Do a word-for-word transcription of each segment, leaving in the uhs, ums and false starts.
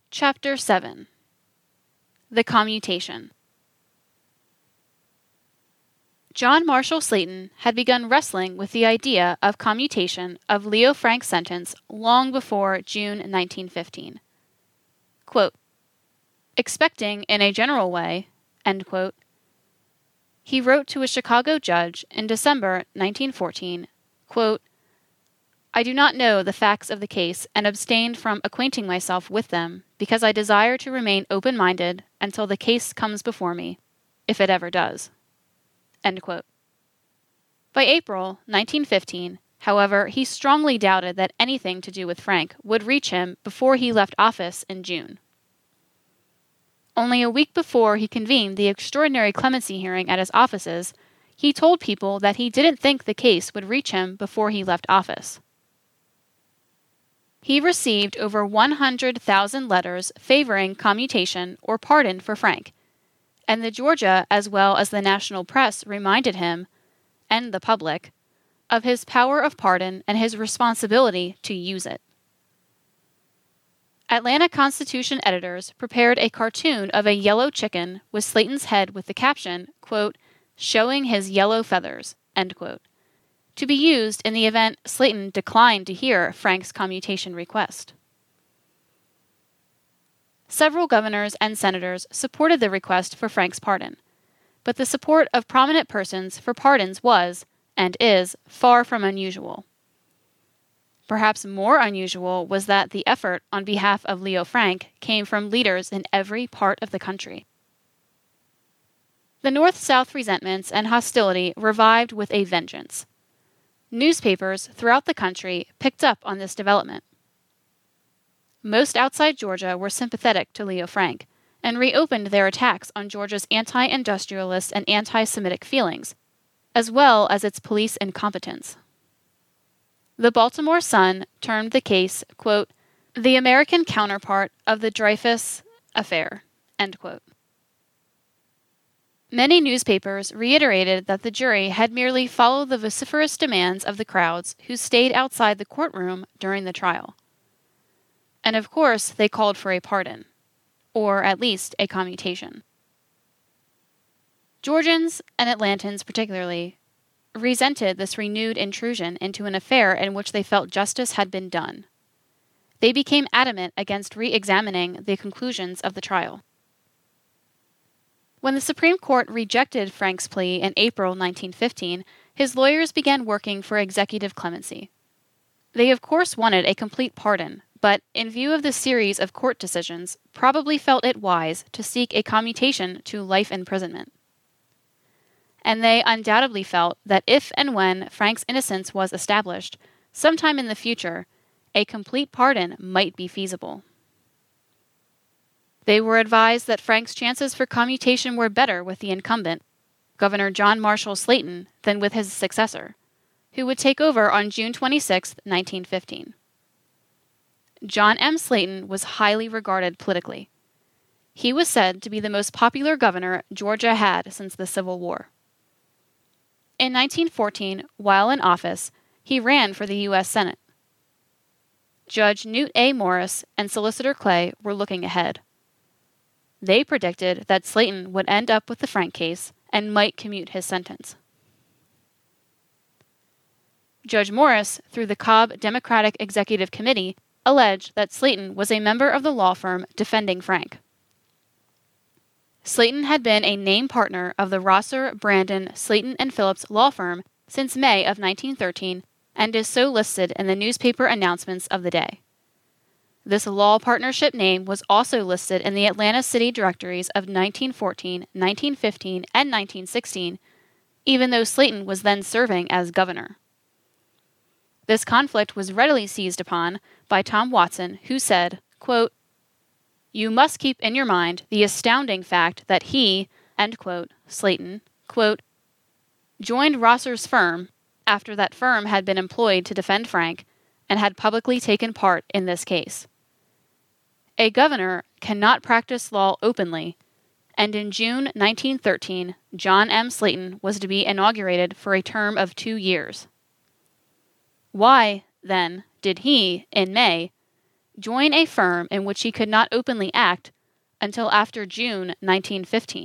Chapter seven. The Commutation. John Marshall Slaton had begun wrestling with the idea of commutation of Leo Frank's sentence long before June nineteen fifteen. Quote, expecting in a general way, end quote, he wrote to a Chicago judge in December nineteen fourteen, quote, I do not know the facts of the case and abstained from acquainting myself with them because I desire to remain open-minded until the case comes before me, if it ever does. End quote. By April nineteen fifteen, however, he strongly doubted that anything to do with Frank would reach him before he left office in June. Only a week before he convened the extraordinary clemency hearing at his offices, he told people that he didn't think the case would reach him before he left office. He received over one hundred thousand letters favoring commutation or pardon for Frank, and the Georgia as well as the national press reminded him, and the public, of his power of pardon and his responsibility to use it. Atlanta Constitution editors prepared a cartoon of a yellow chicken with Slaton's head with the caption, quote, showing his yellow feathers, end quote, to be used in the event Slaton declined to hear Frank's commutation request. Several governors and senators supported the request for Frank's pardon, but the support of prominent persons for pardons was, and is, far from unusual. Perhaps more unusual was that the effort on behalf of Leo Frank came from leaders in every part of the country. The North-South resentments and hostility revived with a vengeance. Newspapers throughout the country picked up on this development. Most outside Georgia were sympathetic to Leo Frank and reopened their attacks on Georgia's anti-industrialist and anti-Semitic feelings, as well as its police incompetence. The Baltimore Sun termed the case, quote, the American counterpart of the Dreyfus affair, end quote. Many newspapers reiterated that the jury had merely followed the vociferous demands of the crowds who stayed outside the courtroom during the trial. And of course, they called for a pardon, or at least a commutation. Georgians, and Atlantans particularly, resented this renewed intrusion into an affair in which they felt justice had been done. They became adamant against re-examining the conclusions of the trial. When the Supreme Court rejected Frank's plea in April nineteen fifteen, his lawyers began working for executive clemency. They of course wanted a complete pardon, but in view of the series of court decisions, probably felt it wise to seek a commutation to life imprisonment. And they undoubtedly felt that if and when Frank's innocence was established, sometime in the future, a complete pardon might be feasible. They were advised that Frank's chances for commutation were better with the incumbent, Governor John Marshall Slaton, than with his successor, who would take over on June twenty-sixth, nineteen fifteen. John M. Slaton was highly regarded politically. He was said to be the most popular governor Georgia had since the Civil War. In nineteen fourteen, while in office, he ran for the U S Senate. Judge Newt A. Morris and Solicitor Clay were looking ahead. They predicted that Slaton would end up with the Frank case and might commute his sentence. Judge Morris, through the Cobb Democratic Executive Committee, alleged that Slaton was a member of the law firm defending Frank. Slaton had been a name partner of the Rosser, Brandon, Slaton and Phillips law firm since May of nineteen thirteen and is so listed in the newspaper announcements of the day. This law partnership name was also listed in the Atlanta City directories of nineteen fourteen, nineteen fifteen, and nineteen sixteen, even though Slaton was then serving as governor. This conflict was readily seized upon by Tom Watson, who said, quote, you must keep in your mind the astounding fact that he, end quote, Slaton, quote, joined Rosser's firm after that firm had been employed to defend Frank and had publicly taken part in this case. A governor cannot practice law openly, and in June nineteen thirteen, John M. Slaton was to be inaugurated for a term of two years. Why, then, did he, in May, join a firm in which he could not openly act until after June nineteen fifteen.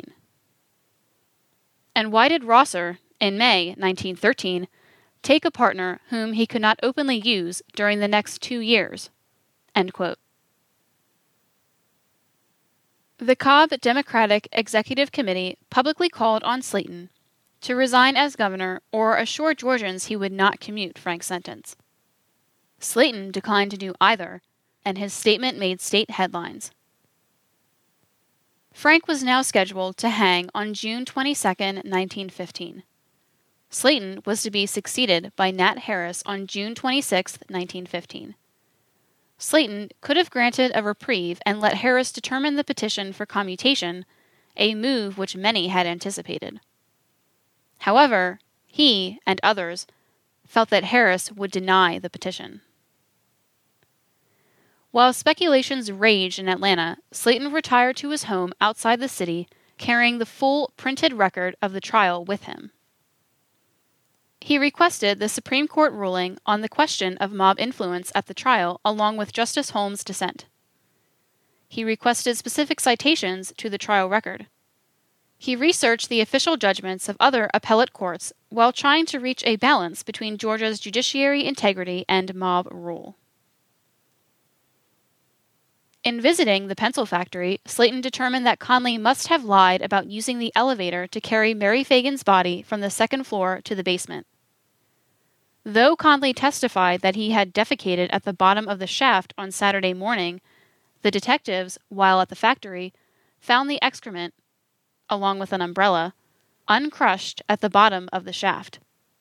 And why did Rosser, in May nineteen thirteen, take a partner whom he could not openly use during the next two years? End quote. The Cobb Democratic Executive Committee publicly called on Slayton to resign as governor or assure Georgians he would not commute Frank's sentence. Slayton declined to do either, and his statement made state headlines. Frank was now scheduled to hang on June twenty-second, nineteen fifteen. Slayton was to be succeeded by Nat Harris on June twenty-sixth, nineteen fifteen. Slayton could have granted a reprieve and let Harris determine the petition for commutation, a move which many had anticipated. However, he and others felt that Harris would deny the petition. While speculations raged in Atlanta, Slayton retired to his home outside the city, carrying the full printed record of the trial with him. He requested the Supreme Court ruling on the question of mob influence at the trial along with Justice Holmes' dissent. He requested specific citations to the trial record. He researched the official judgments of other appellate courts while trying to reach a balance between Georgia's judiciary integrity and mob rule. In visiting the pencil factory, Slayton determined that Conley must have lied about using the elevator to carry Mary Fagan's body from the second floor to the basement. Though Conley testified that he had defecated at the bottom of the shaft on Saturday morning, the detectives, while at the factory, found the excrement, along with an umbrella, uncrushed at the bottom of the shaft.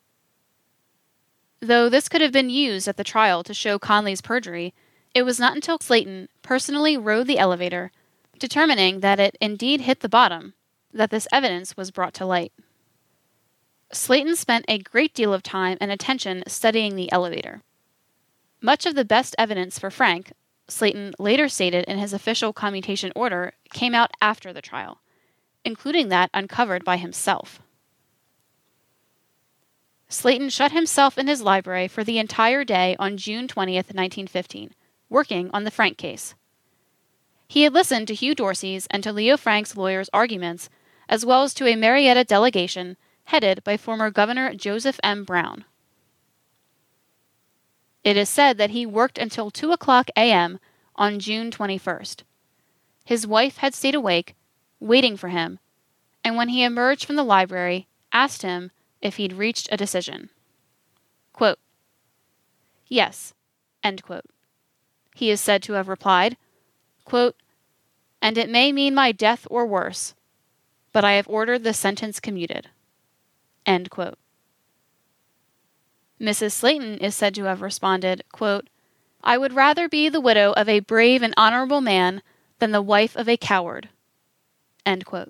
Though this could have been used at the trial to show Conley's perjury, it was not until Slayton personally rode the elevator, determining that it indeed hit the bottom, that this evidence was brought to light. Slayton spent a great deal of time and attention studying the elevator. Much of the best evidence for Frank, Slayton later stated in his official commutation order, came out after the trial, including that uncovered by himself. Slayton shut himself in his library for the entire day on June twentieth, nineteen fifteen, working on the Frank case. He had listened to Hugh Dorsey's and to Leo Frank's lawyers' arguments, as well as to a Marietta delegation headed by former Governor Joseph M. Brown. It is said that he worked until two o'clock a m on June twenty-first. His wife had stayed awake, waiting for him, and when he emerged from the library, asked him if he'd reached a decision. Quote, "Yes," end quote. He is said to have replied, quote, "And it may mean my death or worse, but I have ordered the sentence commuted." End quote. Missus Slayton is said to have responded, quote, "I would rather be the widow of a brave and honorable man than the wife of a coward." End quote.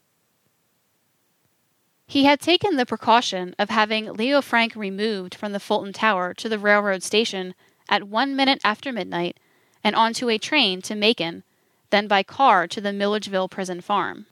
He had taken the precaution of having Leo Frank removed from the Fulton Tower to the railroad station at one minute after midnight and onto a train to Macon, then by car to the Milledgeville prison farm.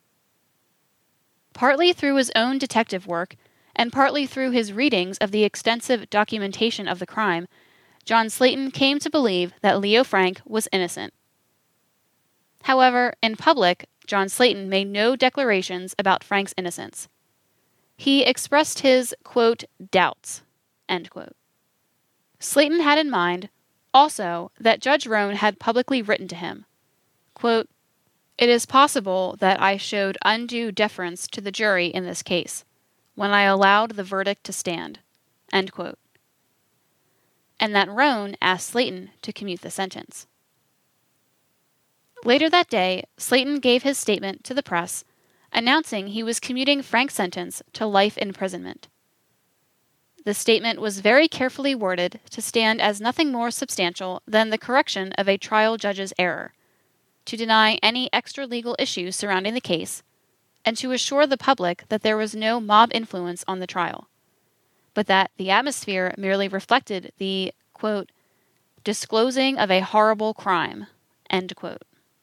Partly through his own detective work, and partly through his readings of the extensive documentation of the crime, John Slayton came to believe that Leo Frank was innocent. However, in public, John Slayton made no declarations about Frank's innocence. He expressed his, quote, doubts, end quote. Slayton had in mind, also, that Judge Roan had publicly written to him, quote, "It is possible that I showed undue deference to the jury in this case, when I allowed the verdict to stand," end quote. And that Roan asked Slayton to commute the sentence. Later that day, Slayton gave his statement to the press, announcing he was commuting Frank's sentence to life imprisonment. The statement was very carefully worded to stand as nothing more substantial than the correction of a trial judge's error, to deny any extra-legal issues surrounding the case, and to assure the public that there was no mob influence on the trial, but that the atmosphere merely reflected the, quote, disclosing of a horrible crime, end quote.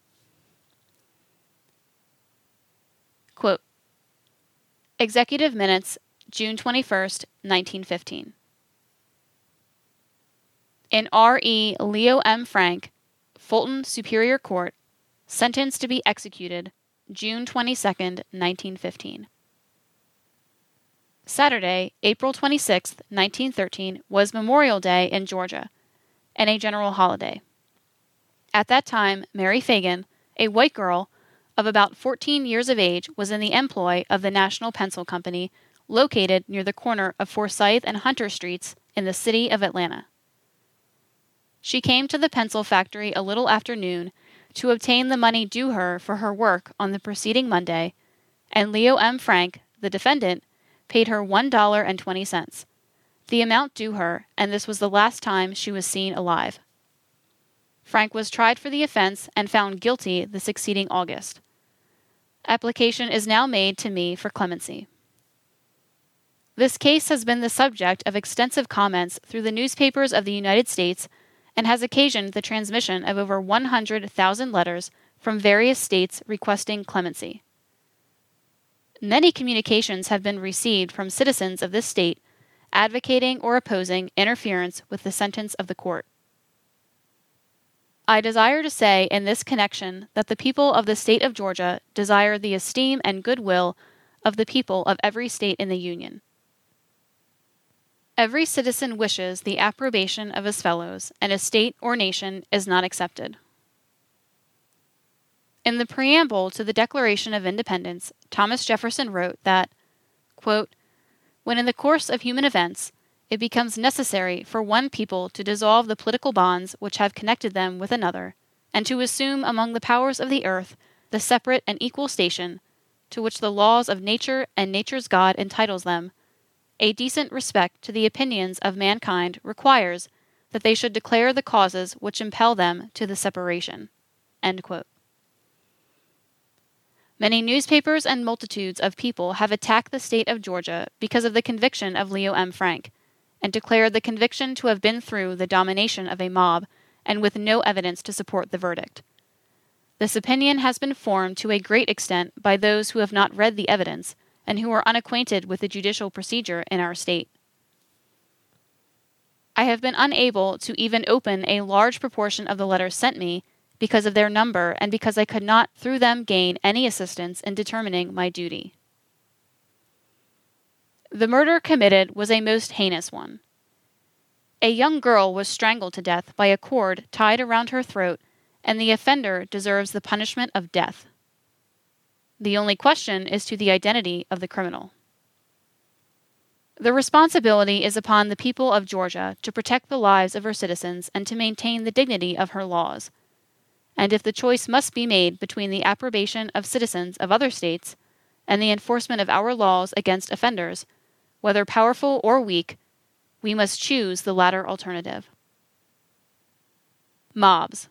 Quote, Executive Minutes, June twenty-first, nineteen fifteen. In R E Leo M. Frank, Fulton Superior Court, sentenced to be executed June twenty-second, nineteen fifteen. Saturday, April twenty-sixth, nineteen thirteen, was Memorial Day in Georgia, and a general holiday. At that time, Mary Fagan, a white girl of about fourteen years of age, was in the employ of the National Pencil Company, located near the corner of Forsyth and Hunter Streets in the city of Atlanta. She came to the pencil factory a little after noon to obtain the money due her for her work on the preceding Monday, and Leo M. Frank, the defendant, paid her one dollar and twenty cents, the amount due her, and this was the last time she was seen alive. Frank was tried for the offense and found guilty the succeeding August. Application is now made to me for clemency. This case has been the subject of extensive comments through the newspapers of the United States and has occasioned the transmission of over one hundred thousand letters from various states requesting clemency. Many communications have been received from citizens of this state advocating or opposing interference with the sentence of the court. I desire to say in this connection that the people of the state of Georgia desire the esteem and goodwill of the people of every state in the Union. Every citizen wishes the approbation of his fellows, and a state or nation is not excepted. In the preamble to the Declaration of Independence, Thomas Jefferson wrote that, quote, "When in the course of human events it becomes necessary for one people to dissolve the political bonds which have connected them with another, and to assume among the powers of the earth the separate and equal station to which the laws of nature and nature's God entitles them, a decent respect to the opinions of mankind requires that they should declare the causes which impel them to the separation." End quote. Many newspapers and multitudes of people have attacked the state of Georgia because of the conviction of Leo M. Frank, and declared the conviction to have been through the domination of a mob and with no evidence to support the verdict. This opinion has been formed to a great extent by those who have not read the evidence and who are unacquainted with the judicial procedure in our state. I have been unable to even open a large proportion of the letters sent me because of their number and because I could not through them gain any assistance in determining my duty. The murder committed was a most heinous one. A young girl was strangled to death by a cord tied around her throat, and the offender deserves the punishment of death. The only question is to the identity of the criminal. The responsibility is upon the people of Georgia to protect the lives of her citizens and to maintain the dignity of her laws. And if the choice must be made between the approbation of citizens of other states and the enforcement of our laws against offenders, whether powerful or weak, we must choose the latter alternative. Mobs.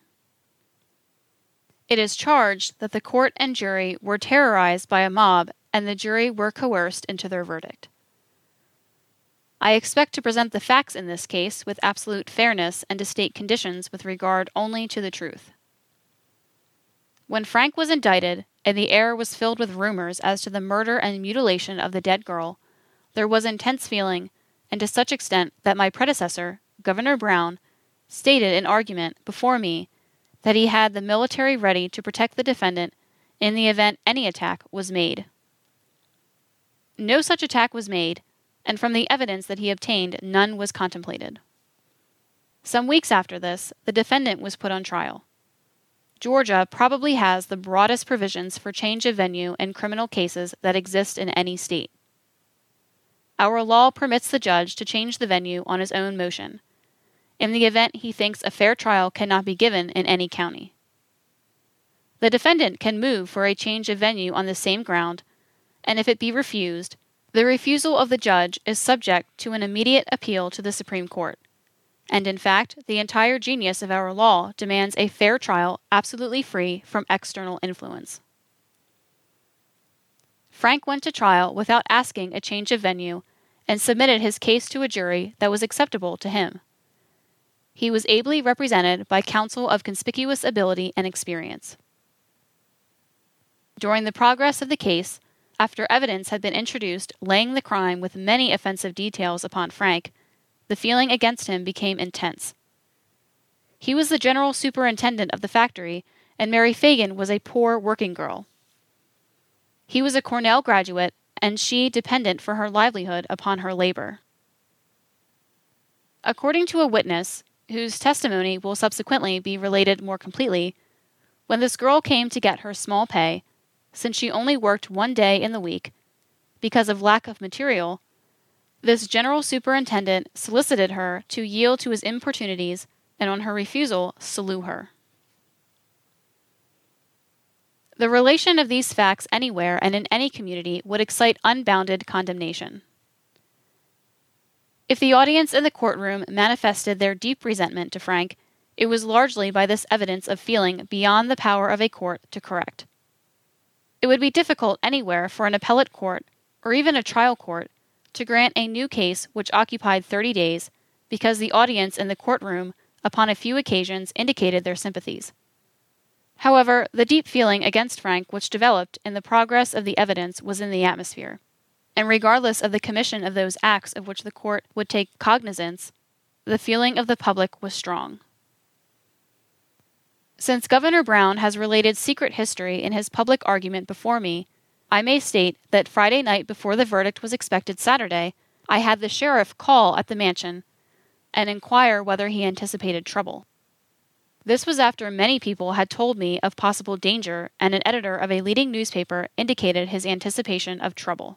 It is charged that the court and jury were terrorized by a mob and the jury were coerced into their verdict. I expect to present the facts in this case with absolute fairness and to state conditions with regard only to the truth. When Frank was indicted, and the air was filled with rumors as to the murder and mutilation of the dead girl, there was intense feeling, and to such extent that my predecessor, Governor Brown, stated in argument before me that he had the military ready to protect the defendant in the event any attack was made. No such attack was made, and from the evidence that he obtained, none was contemplated. Some weeks after this, the defendant was put on trial. Georgia probably has the broadest provisions for change of venue in criminal cases that exist in any state. Our law permits the judge to change the venue on his own motion, in the event he thinks a fair trial cannot be given in any county. The defendant can move for a change of venue on the same ground, and if it be refused, the refusal of the judge is subject to an immediate appeal to the Supreme Court. And in fact, the entire genius of our law demands a fair trial absolutely free from external influence. Frank went to trial without asking a change of venue and submitted his case to a jury that was acceptable to him. He was ably represented by counsel of conspicuous ability and experience. During the progress of the case, after evidence had been introduced laying the crime with many offensive details upon Frank, the feeling against him became intense. He was the general superintendent of the factory, and Mary Fagan was a poor working girl. He was a Cornell graduate, and she dependent for her livelihood upon her labor. According to a witness, whose testimony will subsequently be related more completely, when this girl came to get her small pay, since she only worked one day in the week, because of lack of material, this general superintendent solicited her to yield to his importunities, and on her refusal, slew her. The relation of these facts anywhere and in any community would excite unbounded condemnation. If the audience in the courtroom manifested their deep resentment to Frank, it was largely by this evidence of feeling beyond the power of a court to correct. It would be difficult anywhere for an appellate court, or even a trial court, to grant a new case which occupied thirty days, because the audience in the courtroom, upon a few occasions, indicated their sympathies. However, the deep feeling against Frank which developed in the progress of the evidence was in the atmosphere, and regardless of the commission of those acts of which the court would take cognizance, the feeling of the public was strong. Since Governor Brown has related secret history in his public argument before me, I may state that Friday night before the verdict was expected Saturday, I had the sheriff call at the mansion and inquire whether he anticipated trouble. This was after many people had told me of possible danger, and an editor of a leading newspaper indicated his anticipation of trouble.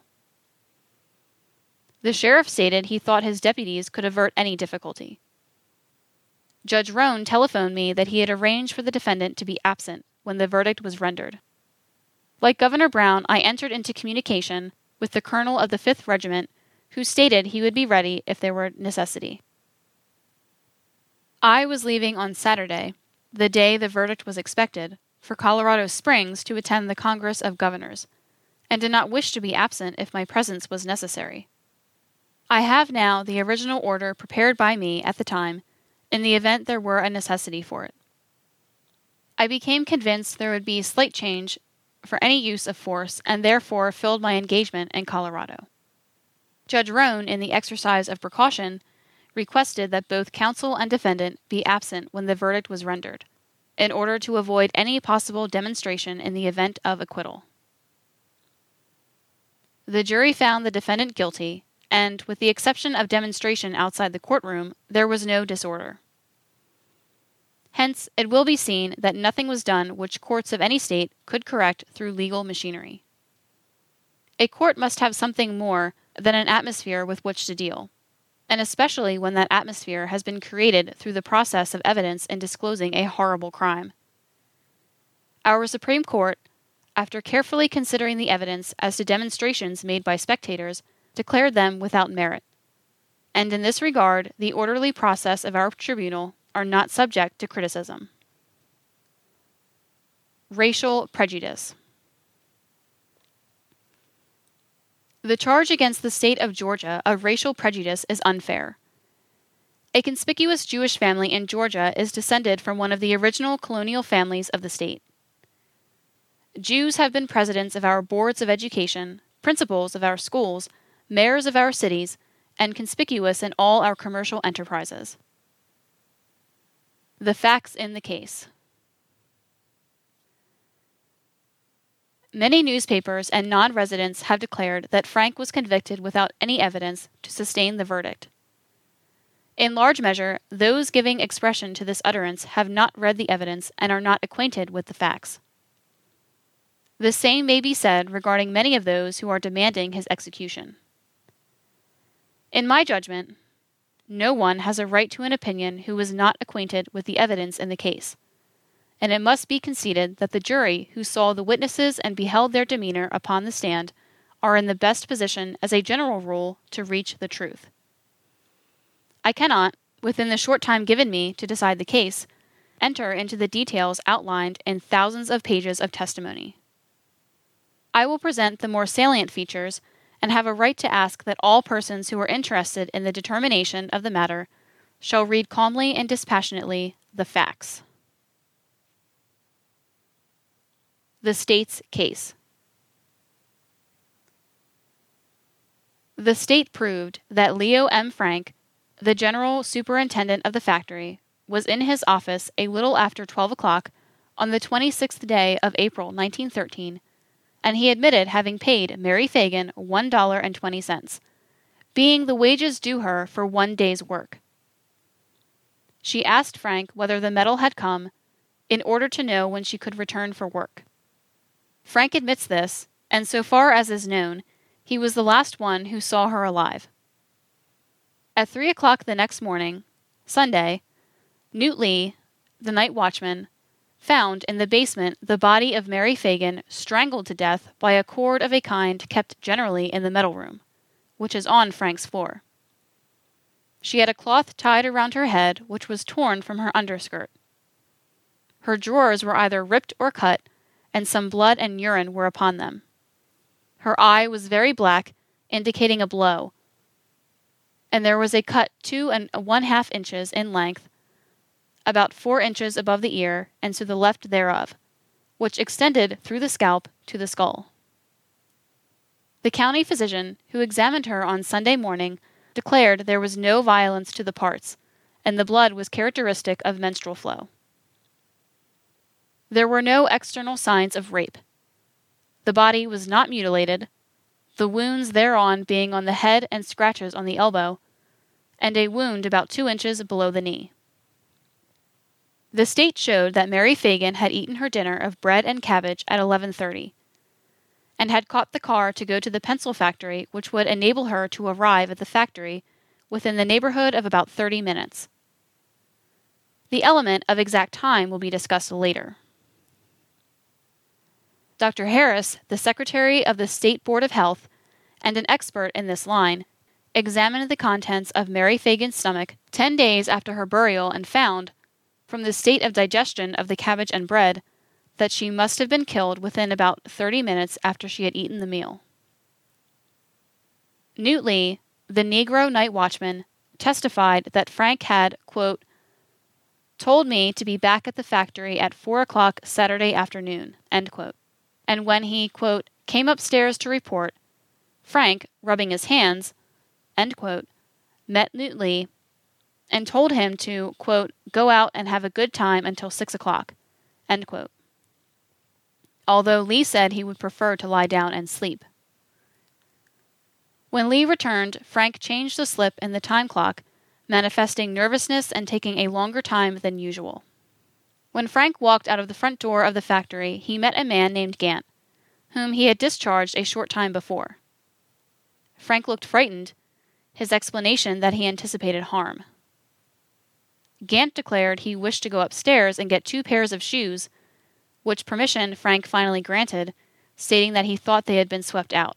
The sheriff stated he thought his deputies could avert any difficulty. Judge Roan telephoned me that he had arranged for the defendant to be absent when the verdict was rendered. Like Governor Brown, I entered into communication with the colonel of the fifth Regiment, who stated he would be ready if there were necessity. I was leaving on Saturday, the day the verdict was expected, for Colorado Springs to attend the Congress of Governors, and did not wish to be absent if my presence was necessary. I have now the original order prepared by me at the time, in the event there were a necessity for it. I became convinced there would be slight change for any use of force, and therefore filled my engagement in Colorado. Judge Roan, in the exercise of precaution, requested that both counsel and defendant be absent when the verdict was rendered, in order to avoid any possible demonstration in the event of acquittal. The jury found the defendant guilty, and, with the exception of demonstration outside the courtroom, there was no disorder. Hence, it will be seen that nothing was done which courts of any state could correct through legal machinery. A court must have something more than an atmosphere with which to deal, and especially when that atmosphere has been created through the process of evidence in disclosing a horrible crime. Our Supreme Court, after carefully considering the evidence as to demonstrations made by spectators, declared them without merit, and in this regard the orderly process of our tribunal are not subject to criticism. Racial prejudice. The charge against the state of Georgia of racial prejudice is unfair. A conspicuous Jewish family in Georgia is descended from one of the original colonial families of the state. Jews have been presidents of our boards of education, principals of our schools, mayors of our cities, and conspicuous in all our commercial enterprises. The facts in the case. Many newspapers and non-residents have declared that Frank was convicted without any evidence to sustain the verdict. In large measure, those giving expression to this utterance have not read the evidence and are not acquainted with the facts. The same may be said regarding many of those who are demanding his execution. In my judgment, no one has a right to an opinion who is not acquainted with the evidence in the case, and it must be conceded that the jury who saw the witnesses and beheld their demeanor upon the stand are in the best position, as a general rule, to reach the truth. I cannot, within the short time given me to decide the case, enter into the details outlined in thousands of pages of testimony. I will present the more salient features, and have a right to ask that all persons who are interested in the determination of the matter shall read calmly and dispassionately the facts. The state's case. The state proved that Leo M. Frank, the general superintendent of the factory, was in his office a little after twelve o'clock on the twenty-sixth day of April nineteen thirteen, and he admitted having paid Mary Fagan one dollar and twenty cents, being the wages due her for one day's work. She asked Frank whether the medal had come in order to know when she could return for work. Frank admits this, and so far as is known, he was the last one who saw her alive. At three o'clock the next morning, Sunday, Newt Lee, the night watchman, found in the basement the body of Mary Fagan strangled to death by a cord of a kind kept generally in the metal room, which is on Frank's floor. She had a cloth tied around her head which was torn from her underskirt. Her drawers were either ripped or cut, and some blood and urine were upon them. Her eye was very black, indicating a blow, and there was a cut two and one half inches in length, about four inches above the ear and to the left thereof, which extended through the scalp to the skull. The county physician, who examined her on Sunday morning, declared there was no violence to the parts, and the blood was characteristic of menstrual flow. There were no external signs of rape. The body was not mutilated, the wounds thereon being on the head and scratches on the elbow, and a wound about two inches below the knee. The state showed that Mary Fagan had eaten her dinner of bread and cabbage at eleven thirty, and had caught the car to go to the pencil factory which would enable her to arrive at the factory within the neighborhood of about thirty minutes. The element of exact time will be discussed later. Doctor Harris, the Secretary of the State Board of Health, and an expert in this line, examined the contents of Mary Fagan's stomach ten days after her burial and found, from the state of digestion of the cabbage and bread, that she must have been killed within about thirty minutes after she had eaten the meal. Newt Lee, the Negro night watchman, testified that Frank had, quote, told me to be back at the factory at four o'clock Saturday afternoon, end quote. And when he, quote, came upstairs to report, Frank, rubbing his hands, end quote, met Newt Lee and told him to, quote, go out and have a good time until six o'clock, end quote. Although Lee said he would prefer to lie down and sleep. When Lee returned, Frank changed the slip in the time clock, manifesting nervousness and taking a longer time than usual. When Frank walked out of the front door of the factory, he met a man named Gant, whom he had discharged a short time before. Frank looked frightened, his explanation that he anticipated harm. Gant declared he wished to go upstairs and get two pairs of shoes, which permission Frank finally granted, stating that he thought they had been swept out.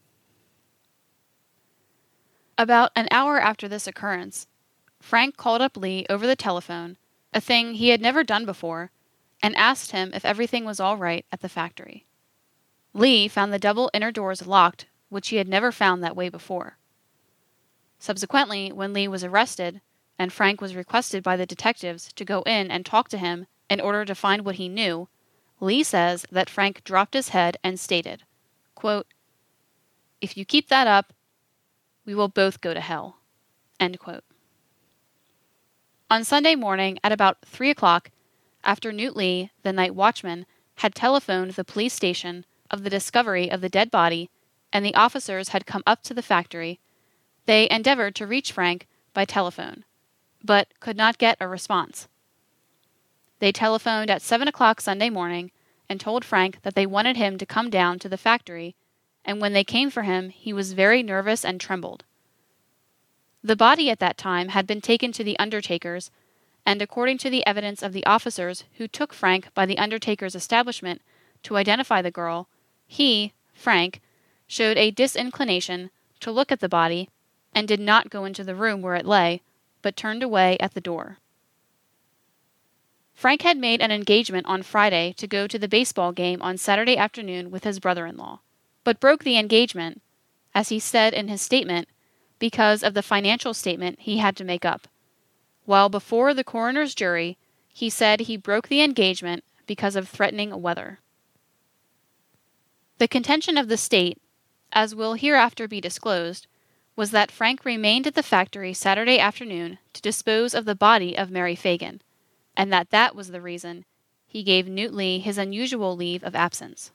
About an hour after this occurrence, Frank called up Lee over the telephone, a thing he had never done before, and asked him if everything was all right at the factory. Lee found the double inner doors locked, which he had never found that way before. Subsequently, when Lee was arrested, and Frank was requested by the detectives to go in and talk to him in order to find what he knew, Lee says that Frank dropped his head and stated, quote, if you keep that up, we will both go to hell, end quote. On Sunday morning at about three o'clock, after Newt Lee, the night watchman, had telephoned the police station of the discovery of the dead body and the officers had come up to the factory, they endeavored to reach Frank by telephone, but could not get a response. They telephoned at seven o'clock Sunday morning and told Frank that they wanted him to come down to the factory, and when they came for him, he was very nervous and trembled. The body at that time had been taken to the undertaker's, and according to the evidence of the officers who took Frank by the undertaker's establishment to identify the girl, he, Frank, showed a disinclination to look at the body and did not go into the room where it lay, but turned away at the door. Frank had made an engagement on Friday to go to the baseball game on Saturday afternoon with his brother-in-law, but broke the engagement, as he said in his statement, because of the financial statement he had to make up, while before the coroner's jury, he said he broke the engagement because of threatening weather. The contention of the state, as will hereafter be disclosed, was that Frank remained at the factory Saturday afternoon to dispose of the body of Mary Fagan, and that that was the reason he gave Newt Lee his unusual leave of absence.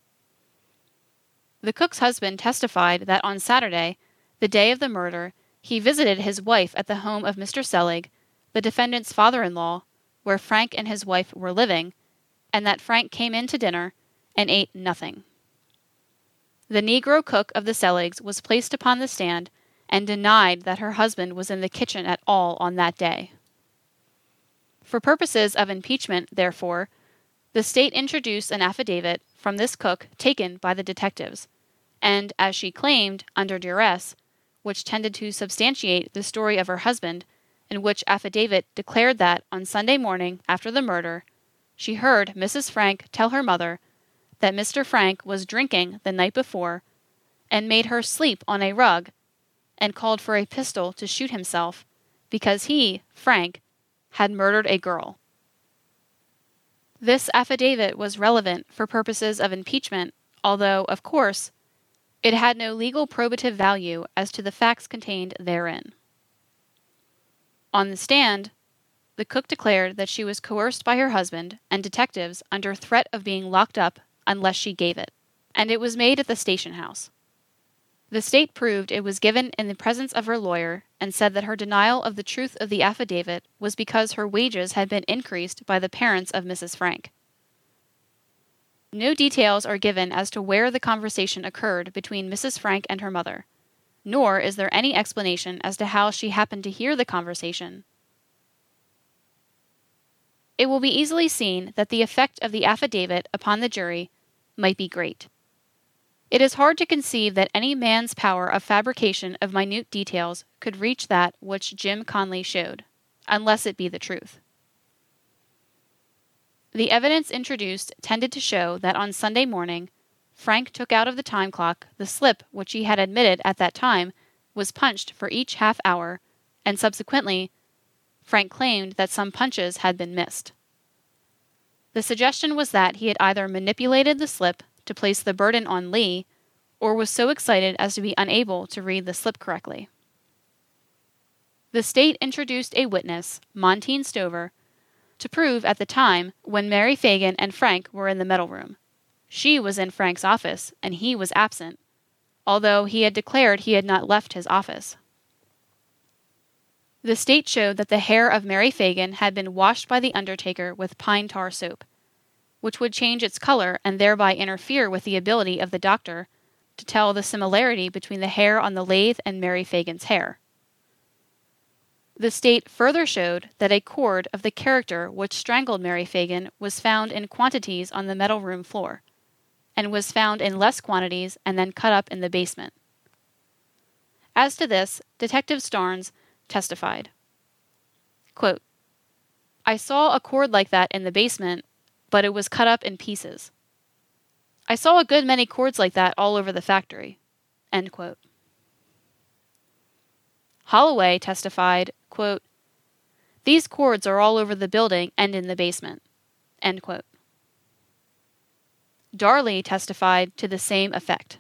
The cook's husband testified that on Saturday, the day of the murder, he visited his wife at the home of Mister Selig, the defendant's father-in-law, where Frank and his wife were living, and that Frank came in to dinner and ate nothing. The Negro cook of the Seligs was placed upon the stand and denied that her husband was in the kitchen at all on that day. For purposes of impeachment, therefore, the state introduced an affidavit from this cook taken by the detectives, and, as she claimed, under duress, which tended to substantiate the story of her husband, in which affidavit declared that, on Sunday morning after the murder, she heard Missus Frank tell her mother that Mister Frank was drinking the night before and made her sleep on a rug and called for a pistol to shoot himself because he, Frank, had murdered a girl. This affidavit was relevant for purposes of impeachment, although, of course, it had no legal probative value as to the facts contained therein. On the stand, the cook declared that she was coerced by her husband and detectives under threat of being locked up unless she gave it, and it was made at the station house. The state proved it was given in the presence of her lawyer and said that her denial of the truth of the affidavit was because her wages had been increased by the parents of Missus Frank. No details are given as to where the conversation occurred between Missus Frank and her mother, nor is there any explanation as to how she happened to hear the conversation. It will be easily seen that the effect of the affidavit upon the jury might be great. It is hard to conceive that any man's power of fabrication of minute details could reach that which Jim Conley showed, unless it be the truth. The evidence introduced tended to show that on Sunday morning, Frank took out of the time clock the slip which he had admitted at that time was punched for each half hour, and subsequently, Frank claimed that some punches had been missed. The suggestion was that he had either manipulated the slip to place the burden on Lee, or was so excited as to be unable to read the slip correctly. The state introduced a witness, Montine Stover, to prove at the time when Mary Fagan and Frank were in the metal room. She was in Frank's office, and he was absent, although he had declared he had not left his office. The state showed that the hair of Mary Fagan had been washed by the undertaker with pine tar soap, which would change its color and thereby interfere with the ability of the doctor to tell the similarity between the hair on the lathe and Mary Fagan's hair. The state further showed that a cord of the character which strangled Mary Fagan was found in quantities on the metal room floor, and was found in less quantities and then cut up in the basement. As to this, Detective Starnes testified, quote, "I saw a cord like that in the basement, but it was cut up in pieces. I saw a good many cords like that all over the factory." End quote. Holloway testified, quote, "These cords are all over the building and in the basement." End quote. Darley testified to the same effect.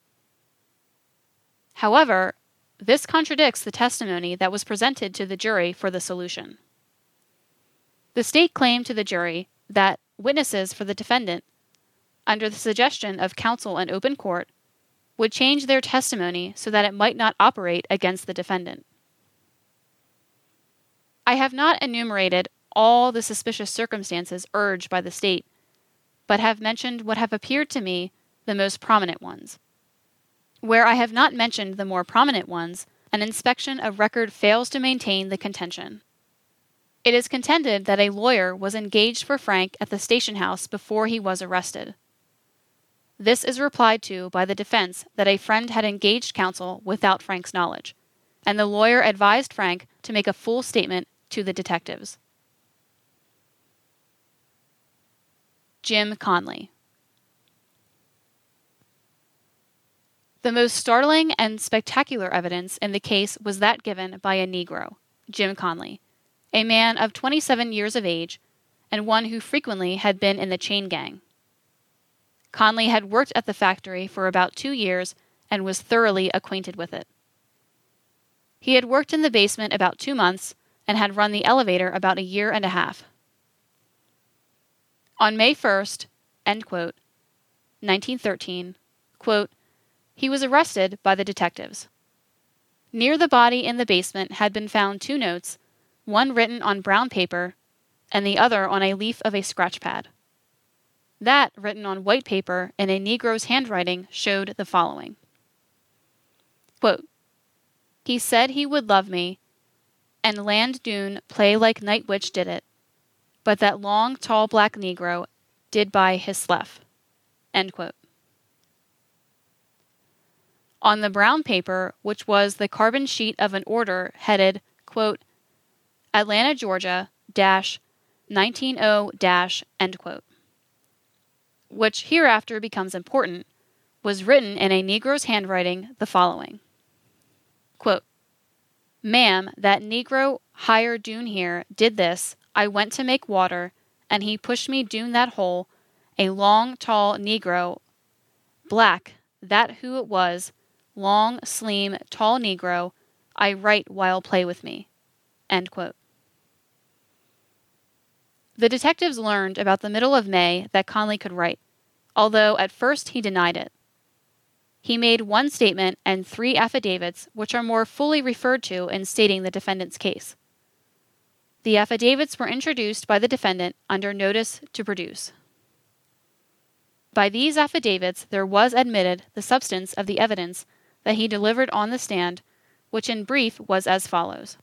However, this contradicts the testimony that was presented to the jury for the solution. The state claimed to the jury that witnesses for the defendant, under the suggestion of counsel in open court, would change their testimony so that it might not operate against the defendant. I have not enumerated all the suspicious circumstances urged by the state, but have mentioned what have appeared to me the most prominent ones. Where I have not mentioned the more prominent ones, an inspection of record fails to maintain the contention. It is contended that a lawyer was engaged for Frank at the station house before he was arrested. This is replied to by the defense that a friend had engaged counsel without Frank's knowledge, and the lawyer advised Frank to make a full statement to the detectives. Jim Conley. The most startling and spectacular evidence in the case was that given by a Negro, Jim Conley, a man of twenty-seven years of age, and one who frequently had been in the chain gang. Conley had worked at the factory for about two years and was thoroughly acquainted with it. He had worked in the basement about two months and had run the elevator about a year and a half. On May first, end quote, nineteen thirteen, quote, he was arrested by the detectives. Near the body in the basement had been found two notes, one written on brown paper and the other on a leaf of a scratch pad. That, written on white paper in a Negro's handwriting, showed the following. Quote, he said he would love me, and land dune play like night witch did it, but that long, tall black Negro did by his slef. End quote. On the brown paper, which was the carbon sheet of an order headed, quote, Atlanta, Georgia, dash, nineteen oh dash, end quote, which hereafter becomes important, was written in a Negro's handwriting the following. Quote, ma'am, that Negro hire dune here did this, I went to make water, and he pushed me dune that hole, a long, tall Negro, black, that who it was, long, slim, tall Negro, I write while play with me. End quote. The detectives learned about the middle of May that Conley could write, although at first he denied it. He made one statement and three affidavits, which are more fully referred to in stating the defendant's case. The affidavits were introduced by the defendant under notice to produce. By these affidavits, there was admitted the substance of the evidence that he delivered on the stand, which in brief was as follows.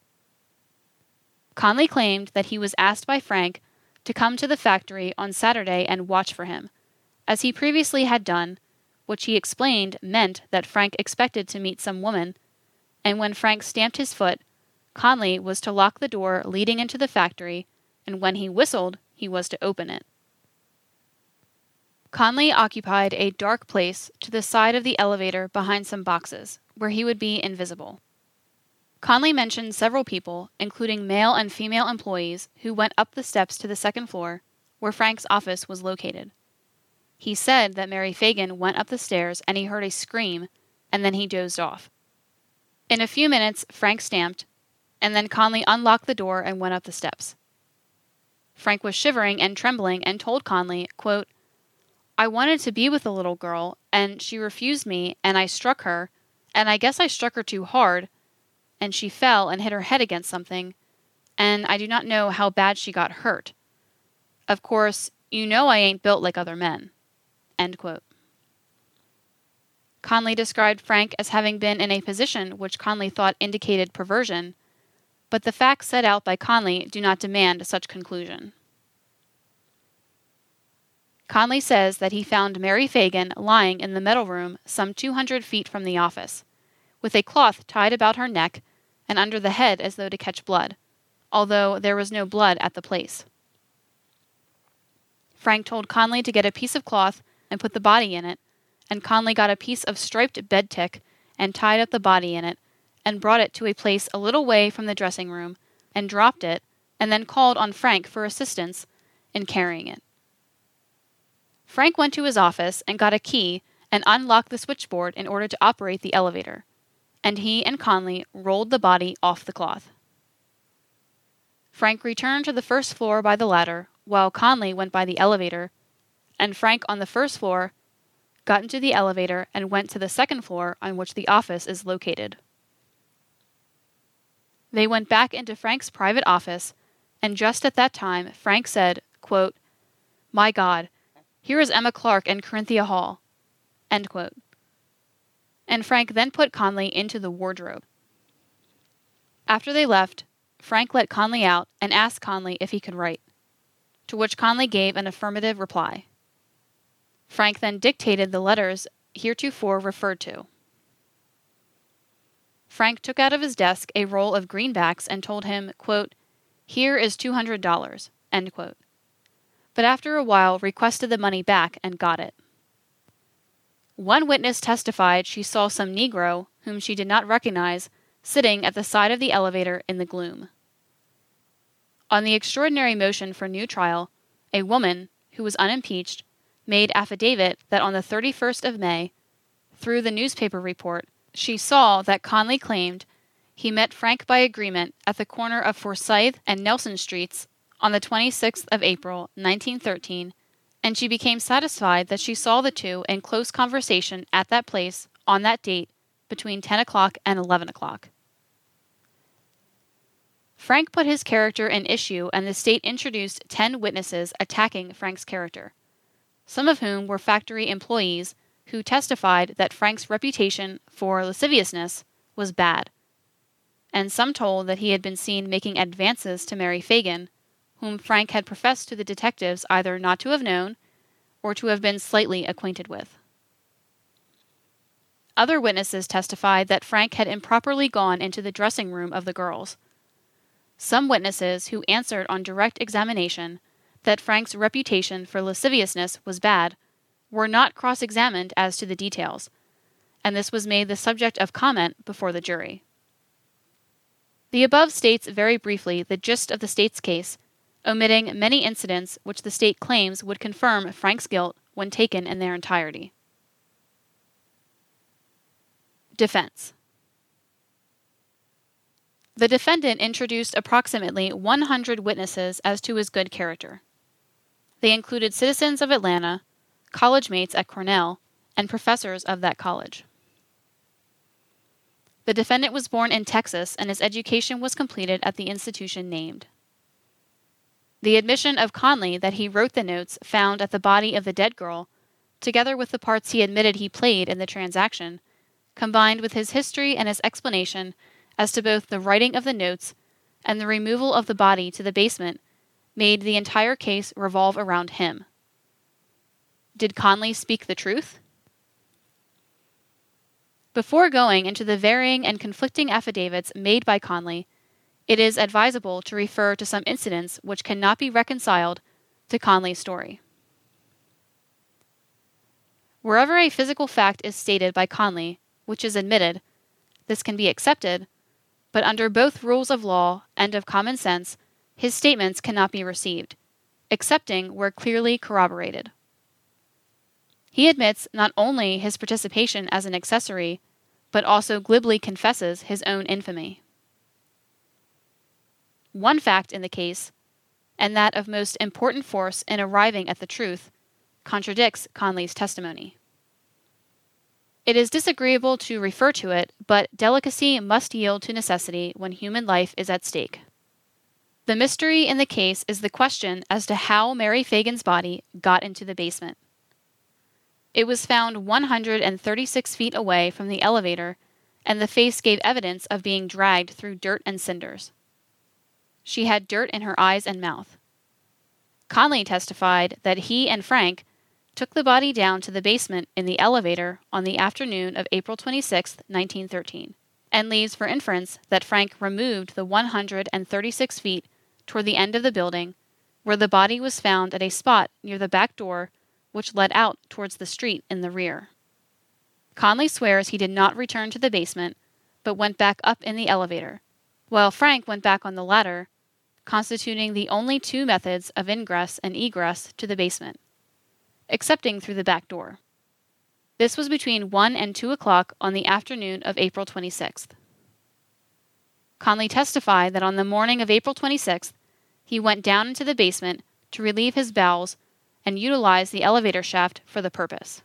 Conley claimed that he was asked by Frank to come to the factory on Saturday and watch for him, as he previously had done, which he explained meant that Frank expected to meet some woman, and when Frank stamped his foot, Conley was to lock the door leading into the factory, and when he whistled, he was to open it. Conley occupied a dark place to the side of the elevator behind some boxes, where he would be invisible. Conley mentioned several people, including male and female employees, who went up the steps to the second floor, where Frank's office was located. He said that Mary Fagan went up the stairs and he heard a scream, and then he dozed off. In a few minutes, Frank stamped, and then Conley unlocked the door and went up the steps. Frank was shivering and trembling and told Conley, quote, I wanted to be with the little girl, and she refused me, and I struck her, and I guess I struck her too hard, and she fell and hit her head against something, and I do not know how bad she got hurt. Of course, you know I ain't built like other men. End quote. Conley described Frank as having been in a position which Conley thought indicated perversion, but the facts set out by Conley do not demand such conclusion. Conley says that he found Mary Fagan lying in the metal room some two hundred feet from the office, with a cloth tied about her neck and under the head as though to catch blood, although there was no blood at the place. Frank told Conley to get a piece of cloth and put the body in it, and Conley got a piece of striped bed tick and tied up the body in it, and brought it to a place a little way from the dressing room, and dropped it, and then called on Frank for assistance in carrying it. Frank went to his office and got a key and unlocked the switchboard in order to operate the elevator, and he and Conley rolled the body off the cloth. Frank returned to the first floor by the ladder, while Conley went by the elevator, and Frank on the first floor got into the elevator and went to the second floor on which the office is located. They went back into Frank's private office, and just at that time Frank said, quote, My God, here is Emma Clark and Corinthia Hall. End quote. And Frank then put Conley into the wardrobe. After they left, Frank let Conley out and asked Conley if he could write, to which Conley gave an affirmative reply. Frank then dictated the letters heretofore referred to. Frank took out of his desk a roll of greenbacks and told him, quote, Here is two hundred dollars, end quote. But after a while requested the money back and got it. One witness testified she saw some Negro, whom she did not recognize, sitting at the side of the elevator in the gloom. On the extraordinary motion for new trial, a woman, who was unimpeached, made affidavit that on the thirty-first of May, through the newspaper report, she saw that Conley claimed he met Frank by agreement at the corner of Forsyth and Nelson Streets on the twenty-sixth of April, nineteen thirteen, and she became satisfied that she saw the two in close conversation at that place on that date between ten o'clock and eleven o'clock. Frank put his character in issue, and the state introduced ten witnesses attacking Frank's character, some of whom were factory employees who testified that Frank's reputation for lasciviousness was bad, and some told that he had been seen making advances to Mary Fagan, whom Frank had professed to the detectives either not to have known or to have been slightly acquainted with. Other witnesses testified that Frank had improperly gone into the dressing room of the girls. Some witnesses who answered on direct examination that Frank's reputation for lasciviousness was bad were not cross-examined as to the details, and this was made the subject of comment before the jury. The above states very briefly the gist of the state's case, omitting many incidents which the state claims would confirm Frank's guilt when taken in their entirety. Defense. The defendant introduced approximately one hundred witnesses as to his good character. They included citizens of Atlanta, college mates at Cornell, and professors of that college. The defendant was born in Texas, and his education was completed at the institution named. The admission of Conley that he wrote the notes found at the body of the dead girl, together with the parts he admitted he played in the transaction, combined with his history and his explanation as to both the writing of the notes and the removal of the body to the basement, made the entire case revolve around him. Did Conley speak the truth? Before going into the varying and conflicting affidavits made by Conley, it is advisable to refer to some incidents which cannot be reconciled to Conley's story. Wherever a physical fact is stated by Conley, which is admitted, this can be accepted, but under both rules of law and of common sense, his statements cannot be received, excepting where clearly corroborated. He admits not only his participation as an accessory, but also glibly confesses his own infamy. One fact in the case, and that of most important force in arriving at the truth, contradicts Conley's testimony. It is disagreeable to refer to it, but delicacy must yield to necessity when human life is at stake. The mystery in the case is the question as to how Mary Fagan's body got into the basement. It was found one hundred thirty-six feet away from the elevator, and the face gave evidence of being dragged through dirt and cinders. She had dirt in her eyes and mouth. Conley testified that he and Frank took the body down to the basement in the elevator on the afternoon of April twenty-sixth, nineteen thirteen, and leaves for inference that Frank removed the one hundred thirty-six feet toward the end of the building, where the body was found at a spot near the back door which led out towards the street in the rear. Conley swears he did not return to the basement, but went back up in the elevator, while Frank went back on the ladder, constituting the only two methods of ingress and egress to the basement, excepting through the back door. This was between one and two o'clock on the afternoon of April twenty-sixth. Conley testified that on the morning of April twenty-sixth, he went down into the basement to relieve his bowels and utilize the elevator shaft for the purpose.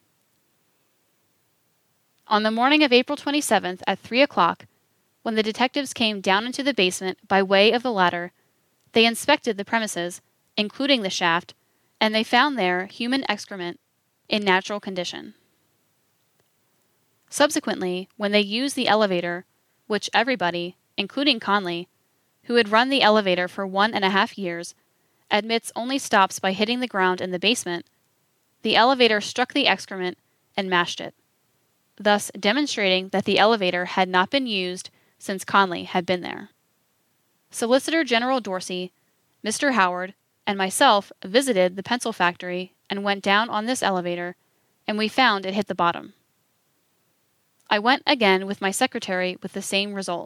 On the morning of April twenty-seventh at three o'clock, when the detectives came down into the basement by way of the ladder, they inspected the premises, including the shaft, and they found there human excrement in natural condition. Subsequently, when they used the elevator, which everybody, including Conley, who had run the elevator for one and a half years, admits only stops by hitting the ground in the basement, the elevator struck the excrement and mashed it, thus demonstrating that the elevator had not been used since Conley had been there. Solicitor General Dorsey, Mister Howard, and myself visited the pencil factory and went down on this elevator, and we found it hit the bottom. I went again with my secretary with the same result.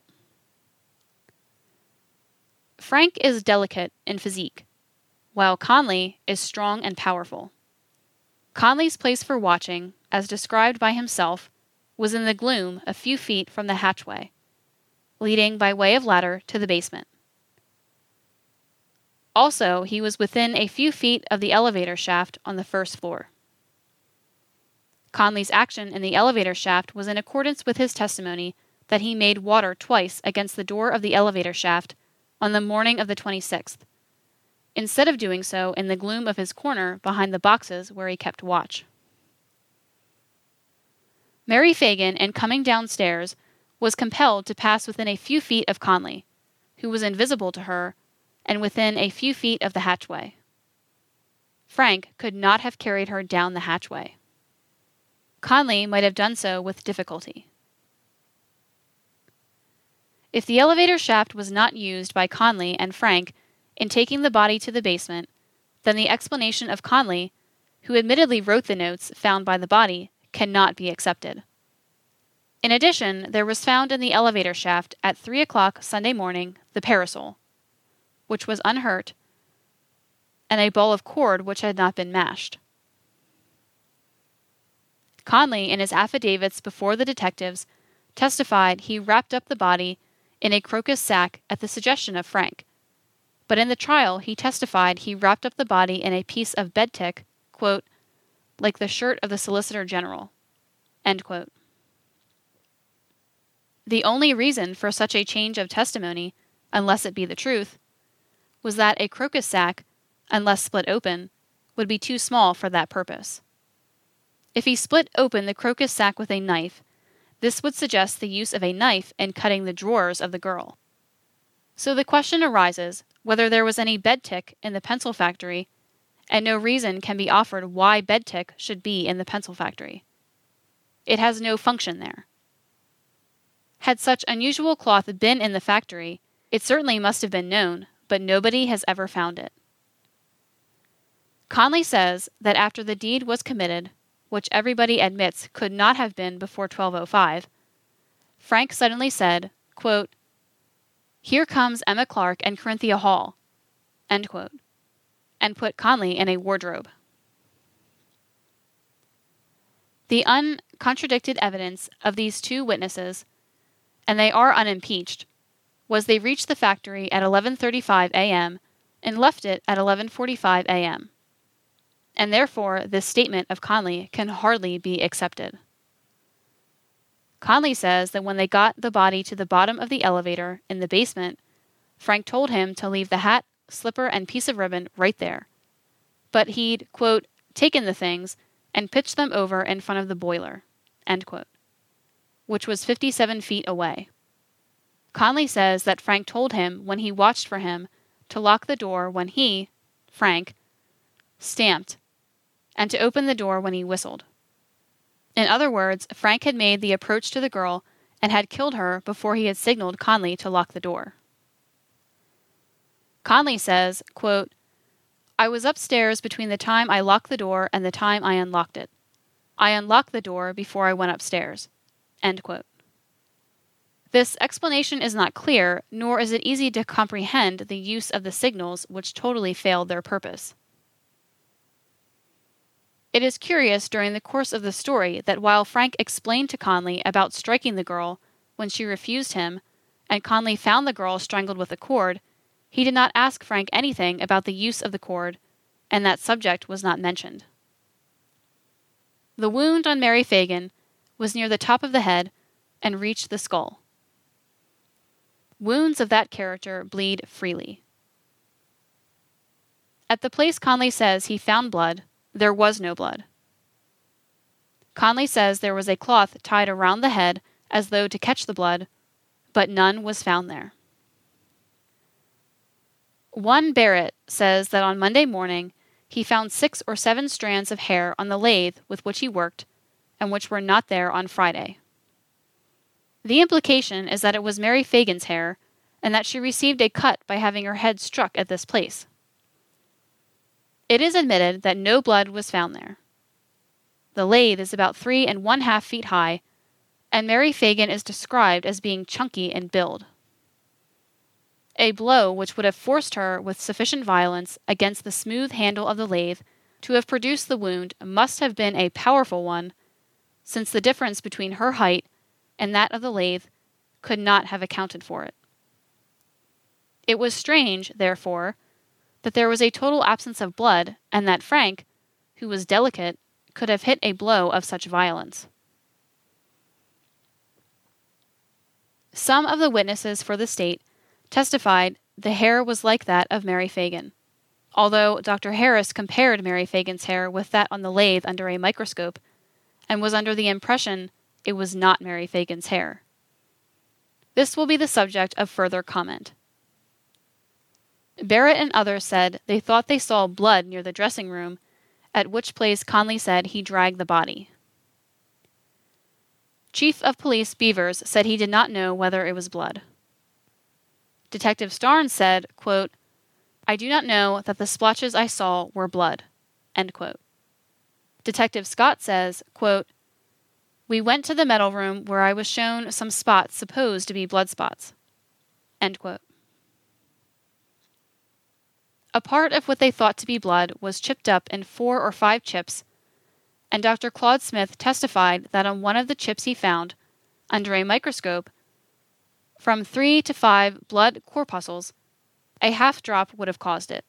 Frank is delicate in physique, while Conley is strong and powerful. Conley's place for watching, as described by himself, was in the gloom a few feet from the hatchway, leading by way of ladder to the basement. Also, he was within a few feet of the elevator shaft on the first floor. Conley's action in the elevator shaft was in accordance with his testimony that he made water twice against the door of the elevator shaft on the morning of the twenty-sixth, instead of doing so in the gloom of his corner behind the boxes where he kept watch. Mary Fagan, in coming downstairs, was compelled to pass within a few feet of Conley, who was invisible to her, and within a few feet of the hatchway. Frank could not have carried her down the hatchway. Conley might have done so with difficulty. If the elevator shaft was not used by Conley and Frank in taking the body to the basement, then the explanation of Conley, who admittedly wrote the notes found by the body, cannot be accepted. In addition, there was found in the elevator shaft at three o'clock Sunday morning the parasol, which was unhurt, and a ball of cord which had not been mashed. Conley, in his affidavits before the detectives, testified he wrapped up the body in a crocus sack at the suggestion of Frank, but in the trial he testified he wrapped up the body in a piece of bed tick, quote, like the shirt of the Solicitor General, end quote. The only reason for such a change of testimony, unless it be the truth, was that a crocus sack, unless split open, would be too small for that purpose. If he split open the crocus sack with a knife, this would suggest the use of a knife in cutting the drawers of the girl. So the question arises whether there was any bed tick in the pencil factory, and no reason can be offered why bed tick should be in the pencil factory. It has no function there. Had such unusual cloth been in the factory, it certainly must have been known, but nobody has ever found it. Conley says that after the deed was committed, which everybody admits could not have been before twelve oh five, Frank suddenly said, quote, "Here comes Emma Clark and Corinthia Hall," end quote, and put Conley in a wardrobe. The uncontradicted evidence of these two witnesses, and they are unimpeached, was they reached the factory at eleven thirty-five a.m. and left it at eleven forty-five a.m., and therefore this statement of Conley can hardly be accepted. Conley says that when they got the body to the bottom of the elevator in the basement, Frank told him to leave the hat, slipper, and piece of ribbon right there, but he'd, quote, taken the things and pitched them over in front of the boiler, end quote, which was fifty-seven feet away. Conley says that Frank told him when he watched for him to lock the door when he, Frank, stamped, and to open the door when he whistled. In other words, Frank had made the approach to the girl and had killed her before he had signaled Conley to lock the door. Conley says, quote, "I was upstairs between the time I locked the door and the time I unlocked it. I unlocked the door before I went upstairs," end quote. This explanation is not clear, nor is it easy to comprehend the use of the signals which totally failed their purpose. It is curious during the course of the story that while Frank explained to Conley about striking the girl when she refused him, and Conley found the girl strangled with a cord, he did not ask Frank anything about the use of the cord, and that subject was not mentioned. The wound on Mary Fagan was near the top of the head and reached the skull. Wounds of that character bleed freely. At the place Conley says he found blood, there was no blood. Conley says there was a cloth tied around the head as though to catch the blood, but none was found there. One Barrett says that on Monday morning he found six or seven strands of hair on the lathe with which he worked, and which were not there on Friday. The implication is that it was Mary Fagan's hair, and that she received a cut by having her head struck at this place. It is admitted that no blood was found there. The lathe is about three and one half feet high, and Mary Fagan is described as being chunky in build. A blow which would have forced her with sufficient violence against the smooth handle of the lathe to have produced the wound must have been a powerful one, since the difference between her height and that of the lathe could not have accounted for it. It was strange, therefore, that there was a total absence of blood, and that Frank, who was delicate, could have hit a blow of such violence. Some of the witnesses for the state testified the hair was like that of Mary Fagan, although Doctor Harris compared Mary Fagan's hair with that on the lathe under a microscope, and was under the impression it was not Mary Fagan's hair. This will be the subject of further comment. Barrett and others said they thought they saw blood near the dressing room, at which place Conley said he dragged the body. Chief of Police Beavers said he did not know whether it was blood. Detective Starnes said, quote, "I do not know that the splotches I saw were blood." End quote. Detective Scott says, quote, "We went to the metal room where I was shown some spots supposed to be blood spots." End quote. A part of what they thought to be blood was chipped up in four or five chips, and Doctor Claude Smith testified that on one of the chips he found, under a microscope, from three to five blood corpuscles, a half drop would have caused it.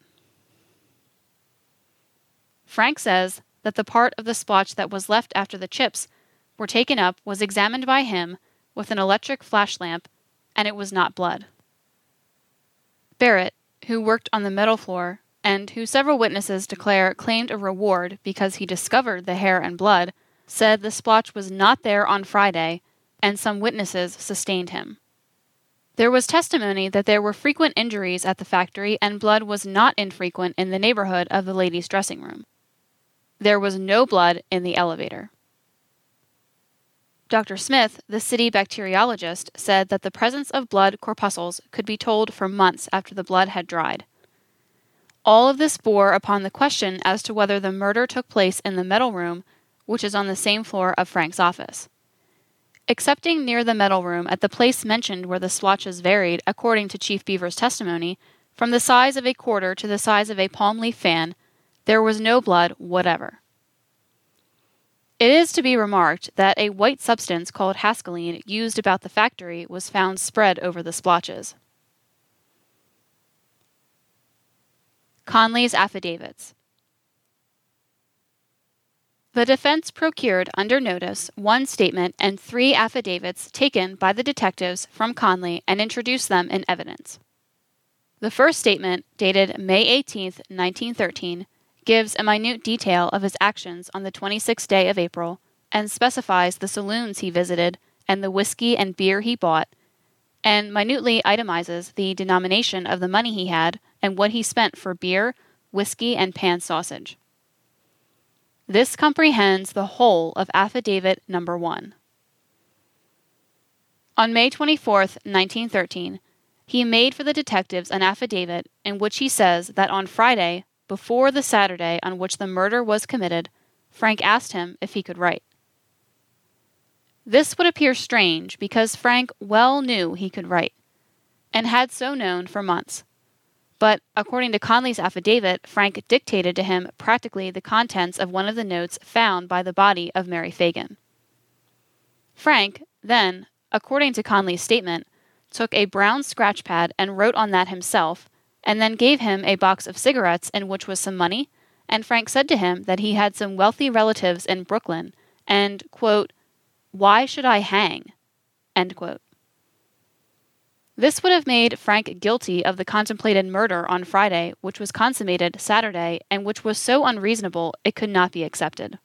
Frank says that the part of the splotch that was left after the chips were taken up was examined by him with an electric flash lamp, and it was not blood. Barrett, who worked on the metal floor, and who several witnesses declare claimed a reward because he discovered the hair and blood, said the splotch was not there on Friday, and some witnesses sustained him. There was testimony that there were frequent injuries at the factory and blood was not infrequent in the neighborhood of the ladies' dressing room. There was no blood in the elevator. Doctor Smith, the city bacteriologist, said that the presence of blood corpuscles could be told for months after the blood had dried. All of this bore upon the question as to whether the murder took place in the metal room, which is on the same floor of Frank's office. Excepting near the metal room at the place mentioned where the splotches varied, according to Chief Beaver's testimony, from the size of a quarter to the size of a palm leaf fan, there was no blood whatever. It is to be remarked that a white substance called hascaline used about the factory was found spread over the splotches. Conley's affidavits. The defense procured under notice one statement and three affidavits taken by the detectives from Conley and introduced them in evidence. The first statement, dated May eighteenth, nineteen thirteen, gives a minute detail of his actions on the twenty-sixth day of April and specifies the saloons he visited and the whiskey and beer he bought, and minutely itemizes the denomination of the money he had and what he spent for beer, whiskey, and pan sausage. This comprehends the whole of affidavit number one. On May twenty-fourth, nineteen thirteen, he made for the detectives an affidavit in which he says that on Friday, before the Saturday on which the murder was committed, Frank asked him if he could write. This would appear strange because Frank well knew he could write, and had so known for months. But, according to Conley's affidavit, Frank dictated to him practically the contents of one of the notes found by the body of Mary Fagan. Frank, then, according to Conley's statement, took a brown scratch pad and wrote on that himself, and then gave him a box of cigarettes in which was some money, and Frank said to him that he had some wealthy relatives in Brooklyn, and, quote, "Why should I hang?" End quote. This would have made Frank guilty of the contemplated murder on Friday, which was consummated Saturday, and which was so unreasonable it could not be accepted.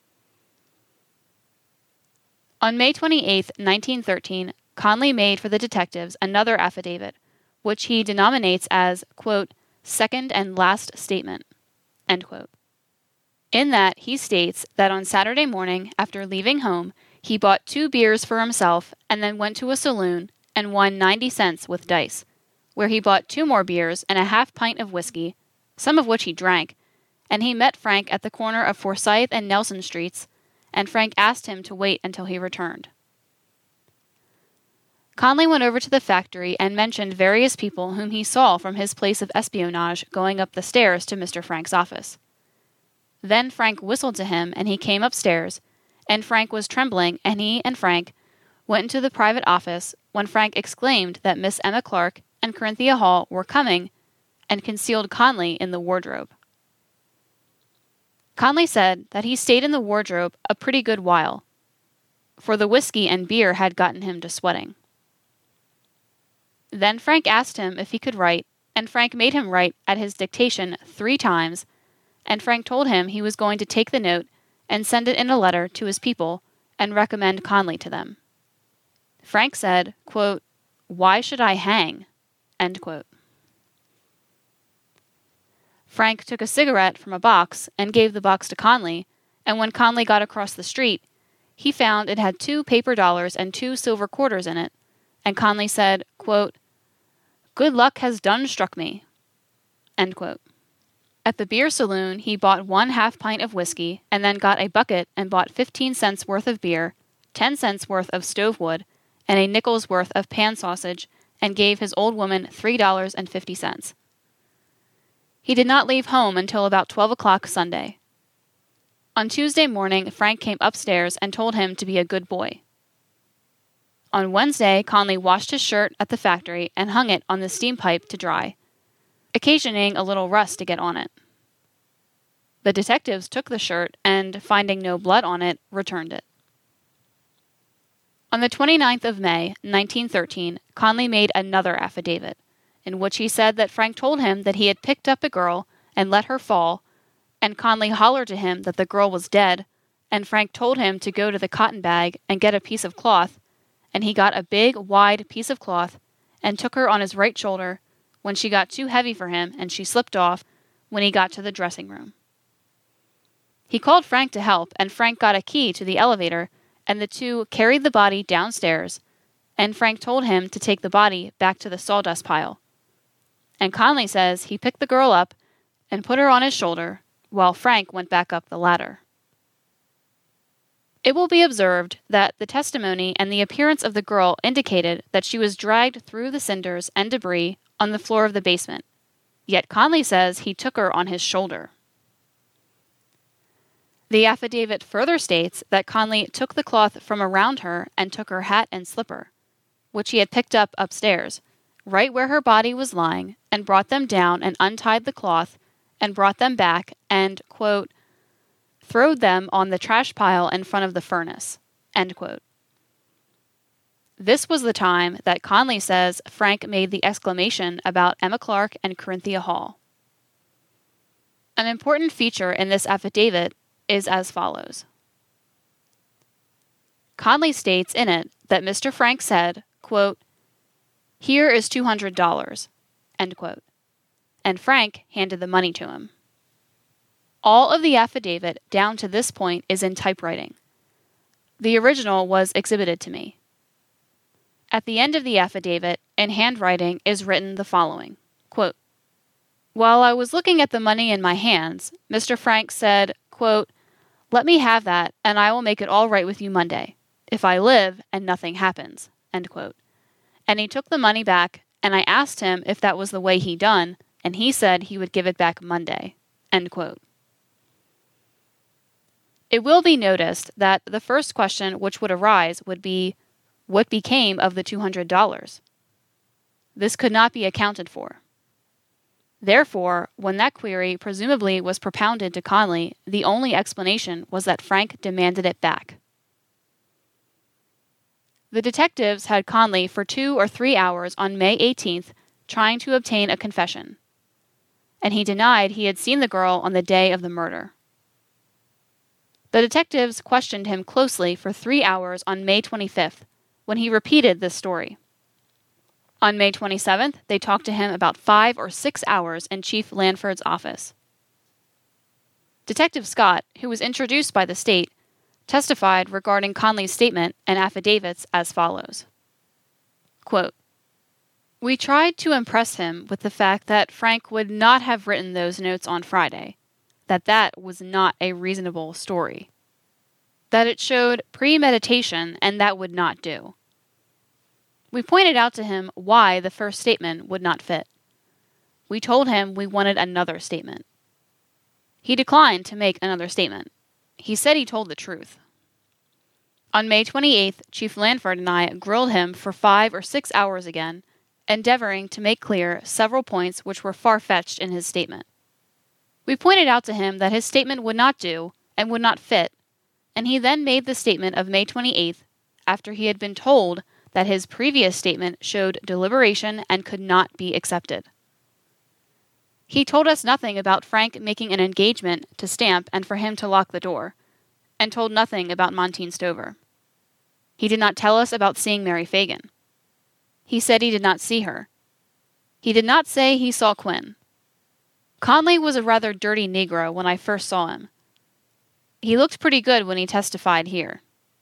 On May twenty-eighth, nineteen thirteen, Conley made for the detectives another affidavit, which he denominates as, quote, "second and last statement," end quote. In that, he states that on Saturday morning, after leaving home, he bought two beers for himself and then went to a saloon and won ninety cents with dice, where he bought two more beers and a half pint of whiskey, some of which he drank, and he met Frank at the corner of Forsyth and Nelson Streets, and Frank asked him to wait until he returned. Conley went over to the factory and mentioned various people whom he saw from his place of espionage going up the stairs to Mister Frank's office. Then Frank whistled to him, and he came upstairs, and Frank was trembling, and he and Frank went into the private office, when Frank exclaimed that Miss Emma Clark and Corinthia Hall were coming and concealed Conley in the wardrobe. Conley said that he stayed in the wardrobe a pretty good while, for the whiskey and beer had gotten him to sweating. Then Frank asked him if he could write, and Frank made him write at his dictation three times, and Frank told him he was going to take the note and send it in a letter to his people and recommend Conley to them. Frank said, quote, "Why should I hang?" End quote. Frank took a cigarette from a box and gave the box to Conley, and when Conley got across the street, he found it had two paper dollars and two silver quarters in it, and Conley said, quote, "Good luck has done struck me." End quote. At the beer saloon, he bought one half pint of whiskey and then got a bucket and bought fifteen cents worth of beer, ten cents worth of stove wood, and a nickel's worth of pan sausage, and gave his old woman three dollars and fifty cents. He did not leave home until about twelve o'clock Sunday. On Tuesday morning, Frank came upstairs and told him to be a good boy. On Wednesday, Conley washed his shirt at the factory and hung it on the steam pipe to dry, occasioning a little rust to get on it. The detectives took the shirt and, finding no blood on it, returned it. On the twenty-ninth of May, nineteen thirteen, Conley made another affidavit, in which he said that Frank told him that he had picked up a girl and let her fall, and Conley hollered to him that the girl was dead, and Frank told him to go to the cotton bag and get a piece of cloth, and he got a big, wide piece of cloth and took her on his right shoulder when she got too heavy for him and she slipped off when he got to the dressing room. He called Frank to help, and Frank got a key to the elevator, and the two carried the body downstairs, and Frank told him to take the body back to the sawdust pile. And Conley says he picked the girl up and put her on his shoulder, while Frank went back up the ladder. It will be observed that the testimony and the appearance of the girl indicated that she was dragged through the cinders and debris on the floor of the basement, yet Conley says he took her on his shoulder. The affidavit further states that Conley took the cloth from around her and took her hat and slipper, which he had picked up upstairs, right where her body was lying, and brought them down and untied the cloth and brought them back and, quote, throwed them on the trash pile in front of the furnace, end quote. This was the time that Conley says Frank made the exclamation about Emma Clark and Corinthia Hall. An important feature in this affidavit is as follows. Conley states in it that Mister Frank said, quote, "Here is two hundred dollars, end quote, and Frank handed the money to him. All of the affidavit down to this point is in typewriting. The original was exhibited to me. At the end of the affidavit, in handwriting, is written the following, quote, "While I was looking at the money in my hands, Mister Frank said, quote, 'Let me have that, and I will make it all right with you Monday, if I live and nothing happens,' end quote. And he took the money back, and I asked him if that was the way he done, and he said he would give it back Monday," end quote. It will be noticed that the first question which would arise would be, what became of the two hundred dollars? This could not be accounted for. Therefore, when that query presumably was propounded to Conley, the only explanation was that Frank demanded it back. The detectives had Conley for two or three hours on May eighteenth trying to obtain a confession, and he denied he had seen the girl on the day of the murder. The detectives questioned him closely for three hours on May twenty-fifth, when he repeated this story. On May twenty-seventh, they talked to him about five or six hours in Chief Lanford's office. Detective Scott, who was introduced by the state, testified regarding Conley's statement and affidavits as follows. Quote, "We tried to impress him with the fact that Frank would not have written those notes on Friday, that that was not a reasonable story, that it showed premeditation and that would not do. We pointed out to him why the first statement would not fit. We told him we wanted another statement. He declined to make another statement. He said he told the truth. On May twenty-eighth, Chief Lanford and I grilled him for five or six hours again, endeavoring to make clear several points which were far-fetched in his statement. We pointed out to him that his statement would not do and would not fit, and he then made the statement of May twenty-eighth after he had been told that his previous statement showed deliberation and could not be accepted. He told us nothing about Frank making an engagement to stamp and for him to lock the door, and told nothing about Monteith Stover. He did not tell us about seeing Mary Fagan. He said he did not see her. He did not say he saw Quinn. Conley was a rather dirty Negro when I first saw him. He looked pretty good when he testified here.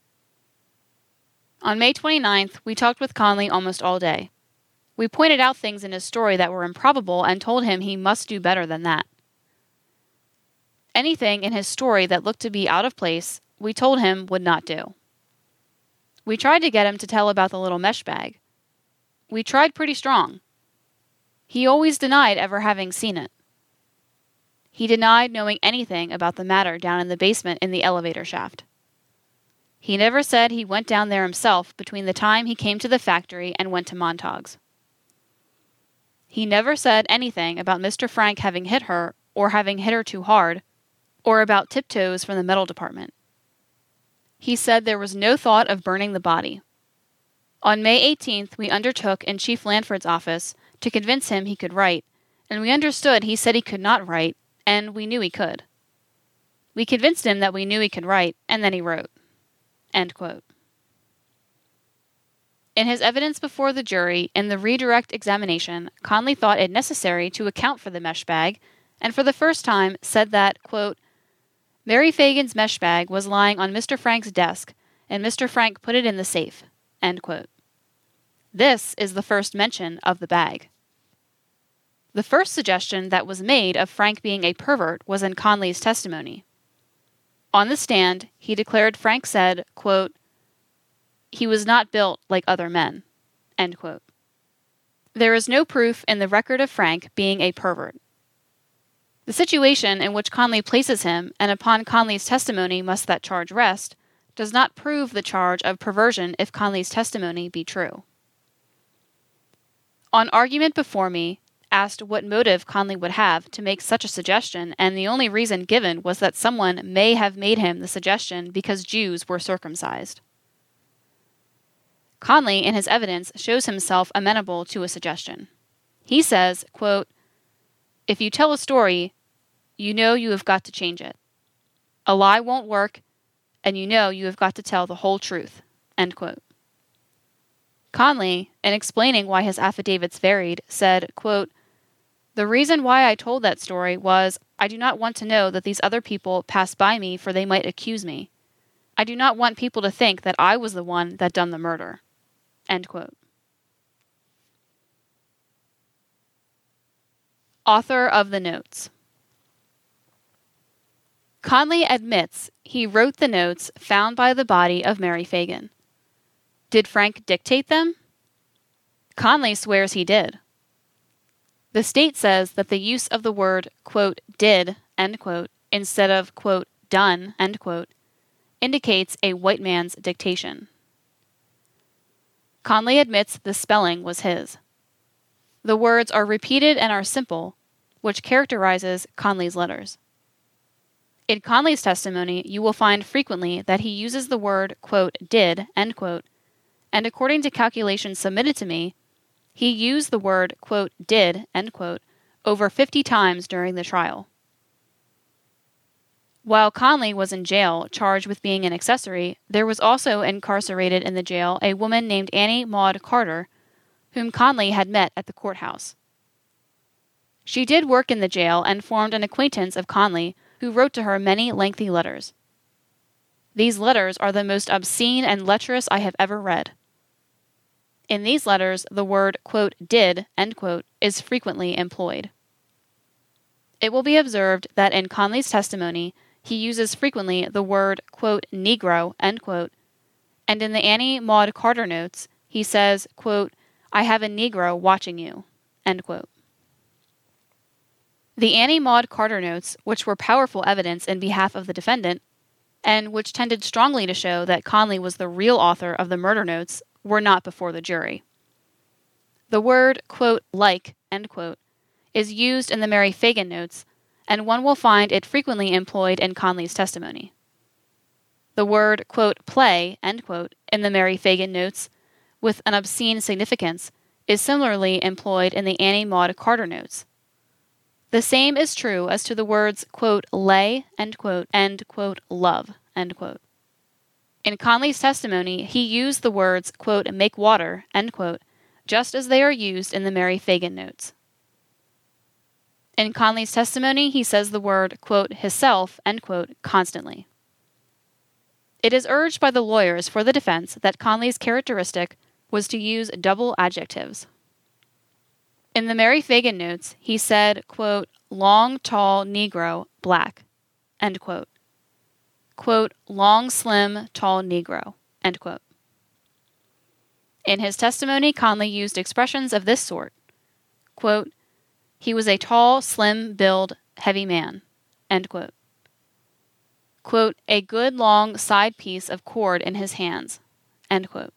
On May twenty-ninth, we talked with Conley almost all day. We pointed out things in his story that were improbable and told him he must do better than that. Anything in his story that looked to be out of place, we told him would not do. We tried to get him to tell about the little mesh bag. We tried pretty strong. He always denied ever having seen it. He denied knowing anything about the matter down in the basement in the elevator shaft. He never said he went down there himself between the time he came to the factory and went to Montauk's. He never said anything about Mister Frank having hit her or having hit her too hard, or about tiptoes from the metal department. He said there was no thought of burning the body. On May eighteenth, we undertook in Chief Lanford's office to convince him he could write, and we understood he said he could not write, and we knew he could. We convinced him that we knew he could write, and then he wrote. End quote. In his evidence before the jury in the redirect examination, Conley thought it necessary to account for the mesh bag, and for the first time said that, quote, Mary Fagan's mesh bag was lying on Mister Frank's desk, and Mister Frank put it in the safe. End quote. This is the first mention of the bag. The first suggestion that was made of Frank being a pervert was in Conley's testimony. On the stand, he declared Frank said, quote, he was not built like other men. End quote. There is no proof in the record of Frank being a pervert. The situation in which Conley places him, and upon Conley's testimony must that charge rest, does not prove the charge of perversion if Conley's testimony be true. On argument before me, asked what motive Conley would have to make such a suggestion, and the only reason given was that someone may have made him the suggestion because Jews were circumcised. Conley, in his evidence, shows himself amenable to a suggestion. He says, quote, if you tell a story, you know you have got to change it. A lie won't work, and you know you have got to tell the whole truth. End quote. Conley, in explaining why his affidavits varied, said, quote, the reason why I told that story was I do not want to know that these other people passed by me for they might accuse me. I do not want people to think that I was the one that done the murder. End quote. Author of the notes. Conley admits he wrote the notes found by the body of Mary Fagan. Did Frank dictate them? Conley swears he did. The state says that the use of the word, quote, did, end quote, instead of, quote, done, end quote, indicates a white man's dictation. Conley admits the spelling was his. The words are repeated and are simple, which characterizes Conley's letters. In Conley's testimony, you will find frequently that he uses the word, quote, did, end quote, and according to calculations submitted to me, he used the word, quote, did, end quote, over fifty times during the trial. While Conley was in jail, charged with being an accessory, there was also incarcerated in the jail a woman named Annie Maud Carter, whom Conley had met at the courthouse. She did work in the jail and formed an acquaintance of Conley, who wrote to her many lengthy letters. These letters are the most obscene and lecherous I have ever read. In these letters, the word, quote, did, end quote, is frequently employed. It will be observed that in Conley's testimony, he uses frequently the word, quote, Negro, end quote, and in the Annie Maud Carter notes, he says, quote, I have a Negro watching you, end quote. The Annie Maud Carter notes, which were powerful evidence in behalf of the defendant, and which tended strongly to show that Conley was the real author of the murder notes, were not before the jury. The word, quote, like, end quote, is used in the Mary Fagan notes, and one will find it frequently employed in Conley's testimony. The word, quote, play, end quote, in the Mary Fagan notes, with an obscene significance, is similarly employed in the Annie Maud Carter notes. The same is true as to the words, quote, lay, end quote, and, quote, love, end quote. In Conley's testimony, he used the words, quote, make water, end quote, just as they are used in the Mary Fagan notes. In Conley's testimony, he says the word, quote, hisself, end quote, constantly. It is urged by the lawyers for the defense that Conley's characteristic was to use double adjectives. In the Mary Fagan notes, he said, quote, long, tall, Negro, black, end quote. Quote, long, slim, tall Negro, end quote. In his testimony, Conley used expressions of this sort, quote, he was a tall, slim-build, heavy man, end quote. Quote, a good long side piece of cord in his hands, end quote.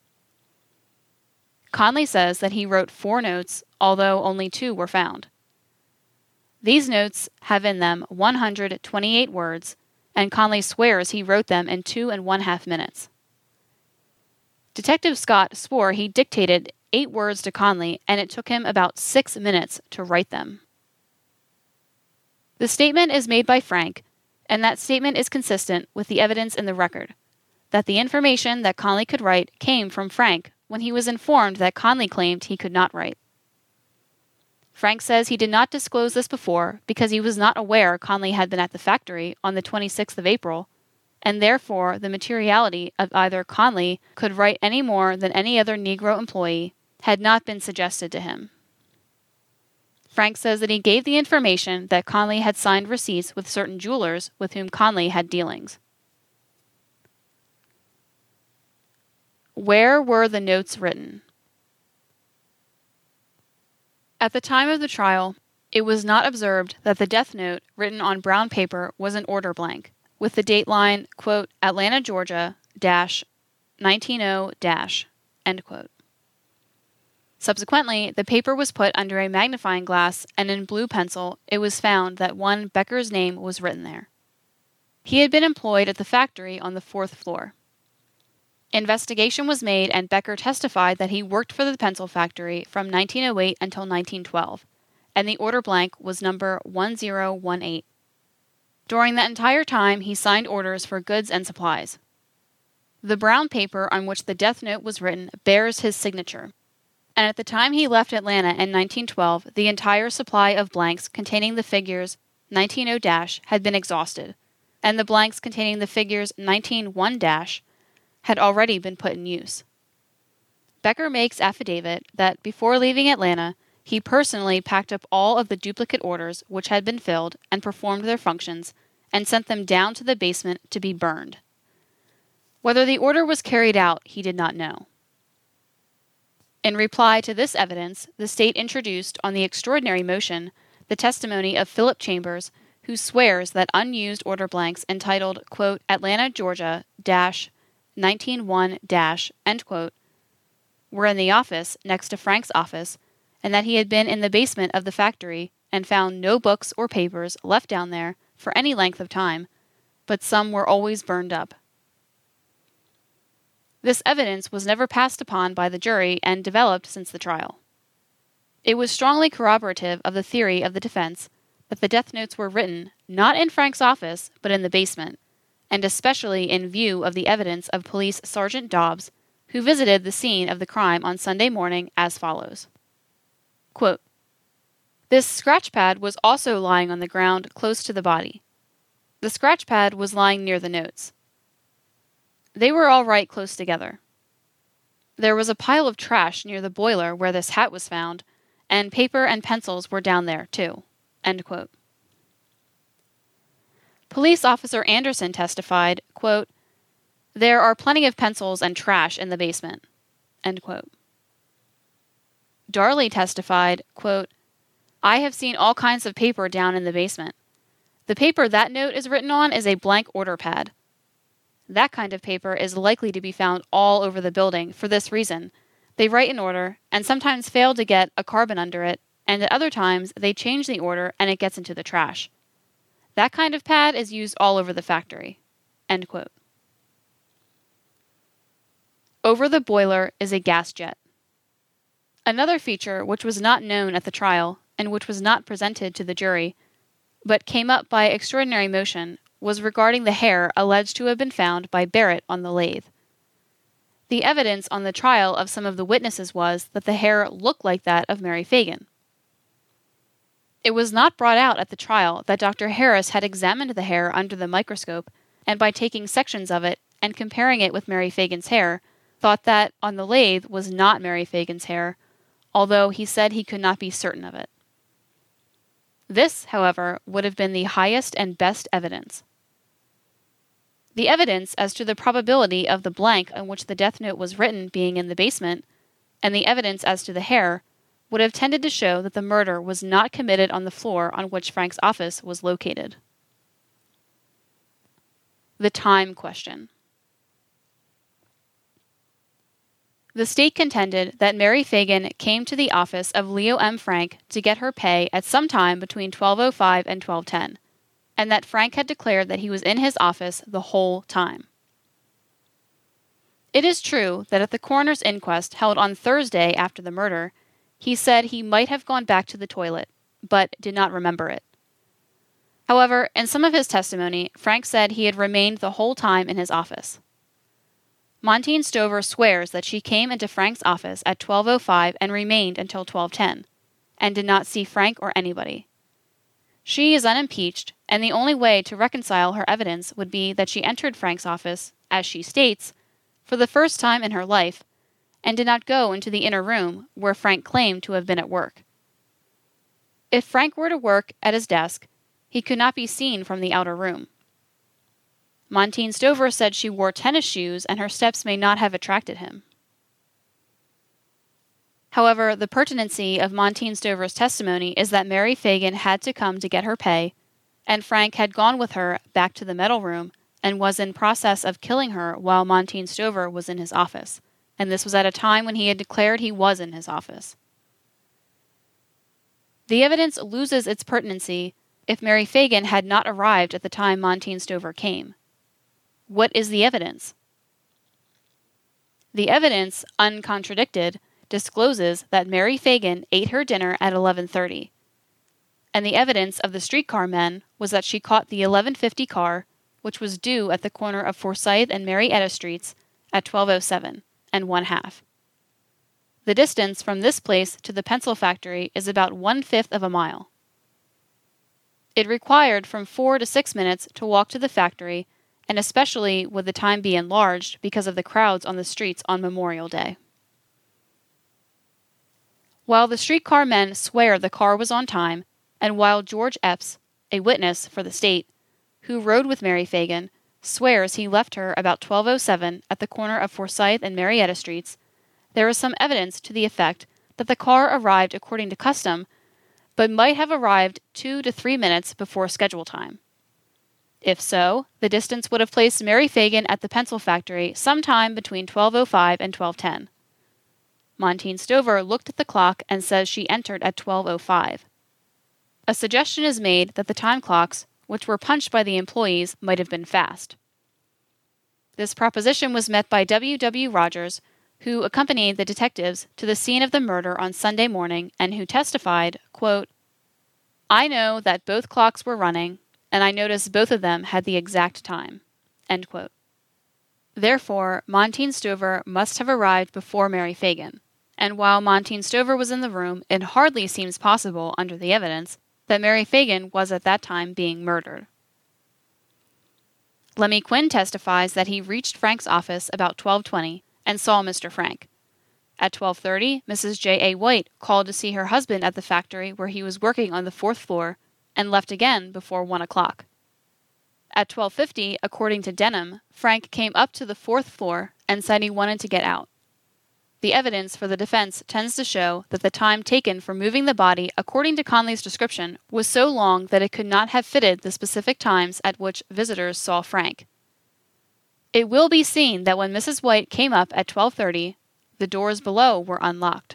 Conley says that he wrote four notes, although only two were found. These notes have in them one hundred twenty-eight words, and Conley swears he wrote them in two and one half minutes. Detective Scott swore he dictated eight words to Conley, and it took him about six minutes to write them. The statement is made by Frank, and that statement is consistent with the evidence in the record, that the information that Conley could write came from Frank when he was informed that Conley claimed he could not write. Frank says he did not disclose this before because he was not aware Conley had been at the factory on the twenty-sixth of April, and therefore the materiality of either Conley could write any more than any other Negro employee had not been suggested to him. Frank says that he gave the information that Conley had signed receipts with certain jewelers with whom Conley had dealings. Where were the notes written? At the time of the trial, it was not observed that the death note written on brown paper was an order blank, with the date line, quote, Atlanta, Georgia, dash, nineteen oh, dash, end quote. Subsequently, the paper was put under a magnifying glass, and in blue pencil, it was found that one Becker's name was written there. He had been employed at the factory on the fourth floor. Investigation was made, and Becker testified that he worked for the pencil factory from nineteen oh eight until nineteen twelve, and the order blank was number one zero one eight. During that entire time, he signed orders for goods and supplies. The brown paper on which the death note was written bears his signature, and at the time he left Atlanta in nineteen twelve, the entire supply of blanks containing the figures nineteen oh dash had been exhausted, and the blanks containing the figures nineteen one dash had already been put in use. Becker makes affidavit that before leaving Atlanta, he personally packed up all of the duplicate orders which had been filled and performed their functions, and sent them down to the basement to be burned. Whether the order was carried out, he did not know. In reply to this evidence, the state introduced on the extraordinary motion the testimony of Philip Chambers, who swears that unused order blanks entitled, quote, Atlanta, Georgia, dash, nineteen one dash, end quote, were in the office next to Frank's office, and that he had been in the basement of the factory and found no books or papers left down there for any length of time, but some were always burned up. This evidence was never passed upon by the jury and developed since the trial. It was strongly corroborative of the theory of the defense that the death notes were written not in Frank's office, but in the basement, and especially in view of the evidence of Police Sergeant Dobbs, who visited the scene of the crime on Sunday morning as follows. Quote, this scratch pad was also lying on the ground close to the body. The scratch pad was lying near the notes. They were all right close together. There was a pile of trash near the boiler where this hat was found, and paper and pencils were down there, too. End quote. Police Officer Anderson testified, quote, there are plenty of pencils and trash in the basement. End quote. Darley testified, quote, I have seen all kinds of paper down in the basement. The paper that note is written on is a blank order pad. That kind of paper is likely to be found all over the building for this reason. They write in order, and sometimes fail to get a carbon under it, and at other times they change the order and it gets into the trash. That kind of pad is used all over the factory." End quote. Over the boiler is a gas jet. Another feature which was not known at the trial, and which was not presented to the jury, but came up by extraordinary motion, was regarding the hair alleged to have been found by Barrett on the lathe. The evidence on the trial of some of the witnesses was that the hair looked like that of Mary Fagan. It was not brought out at the trial that Doctor Harris had examined the hair under the microscope, and by taking sections of it and comparing it with Mary Fagan's hair, thought that on the lathe was not Mary Fagan's hair, although he said he could not be certain of it. This, however, would have been the highest and best evidence. The evidence as to the probability of the blank on which the death note was written being in the basement, and the evidence as to the hair, would have tended to show that the murder was not committed on the floor on which Frank's office was located. The time question. The state contended that Mary Fagan came to the office of Leo M. Frank to get her pay at some time between twelve oh five and twelve ten, and that Frank had declared that he was in his office the whole time. It is true that at the coroner's inquest held on Thursday after the murder, he said he might have gone back to the toilet, but did not remember it. However, in some of his testimony, Frank said he had remained the whole time in his office. Montine Stover swears that she came into Frank's office at twelve oh five and remained until twelve ten, and did not see Frank or anybody. She is unimpeached, and the only way to reconcile her evidence would be that she entered Frank's office, as she states, for the first time in her life, and did not go into the inner room where Frank claimed to have been at work. If Frank were to work at his desk, he could not be seen from the outer room. Montine Stover said she wore tennis shoes and her steps may not have attracted him. However, the pertinency of Montine Stover's testimony is that Mary Fagan had to come to get her pay, and Frank had gone with her back to the metal room and was in process of killing her while Montine Stover was in his office, and this was at a time when he had declared he was in his office. The evidence loses its pertinency if Mary Fagan had not arrived at the time Montine Stover came. What is the evidence? The evidence, uncontradicted, discloses that Mary Fagan ate her dinner at eleven thirty, and the evidence of the streetcar men was that she caught the eleven fifty car, which was due at the corner of Forsyth and Marietta Streets, at twelve oh seven and one half. The distance from this place to the pencil factory is about one-fifth of a mile. It required from four to six minutes to walk to the factory, and especially would the time be enlarged because of the crowds on the streets on Memorial Day. While the streetcar men swear the car was on time, and while George Epps, a witness for the state, who rode with Mary Fagan, swears he left her about twelve oh seven at the corner of Forsyth and Marietta Streets, there is some evidence to the effect that the car arrived according to custom, but might have arrived two to three minutes before schedule time. If so, the distance would have placed Mary Fagan at the pencil factory sometime between twelve oh five and twelve ten. Montine Stover looked at the clock and says she entered at twelve oh five. A suggestion is made that the time clocks, which were punched by the employees, might have been fast. This proposition was met by W. W. Rogers, who accompanied the detectives to the scene of the murder on Sunday morning and who testified, quote, "I know that both clocks were running, and I noticed both of them had the exact time." End quote. Therefore, Montine Stover must have arrived before Mary Fagan, and while Montine Stover was in the room, it hardly seems possible, under the evidence, that Mary Fagan was at that time being murdered. Lemmy Quinn testifies that he reached Frank's office about twelve twenty and saw Mister Frank. At twelve thirty, Missus J. A. White called to see her husband at the factory where he was working on the fourth floor, and left again before one o'clock. At twelve fifty, according to Denham, Frank came up to the fourth floor and said he wanted to get out. The evidence for the defense tends to show that the time taken for moving the body, according to Conley's description, was so long that it could not have fitted the specific times at which visitors saw Frank. It will be seen that when Missus White came up at twelve thirty, the doors below were unlocked.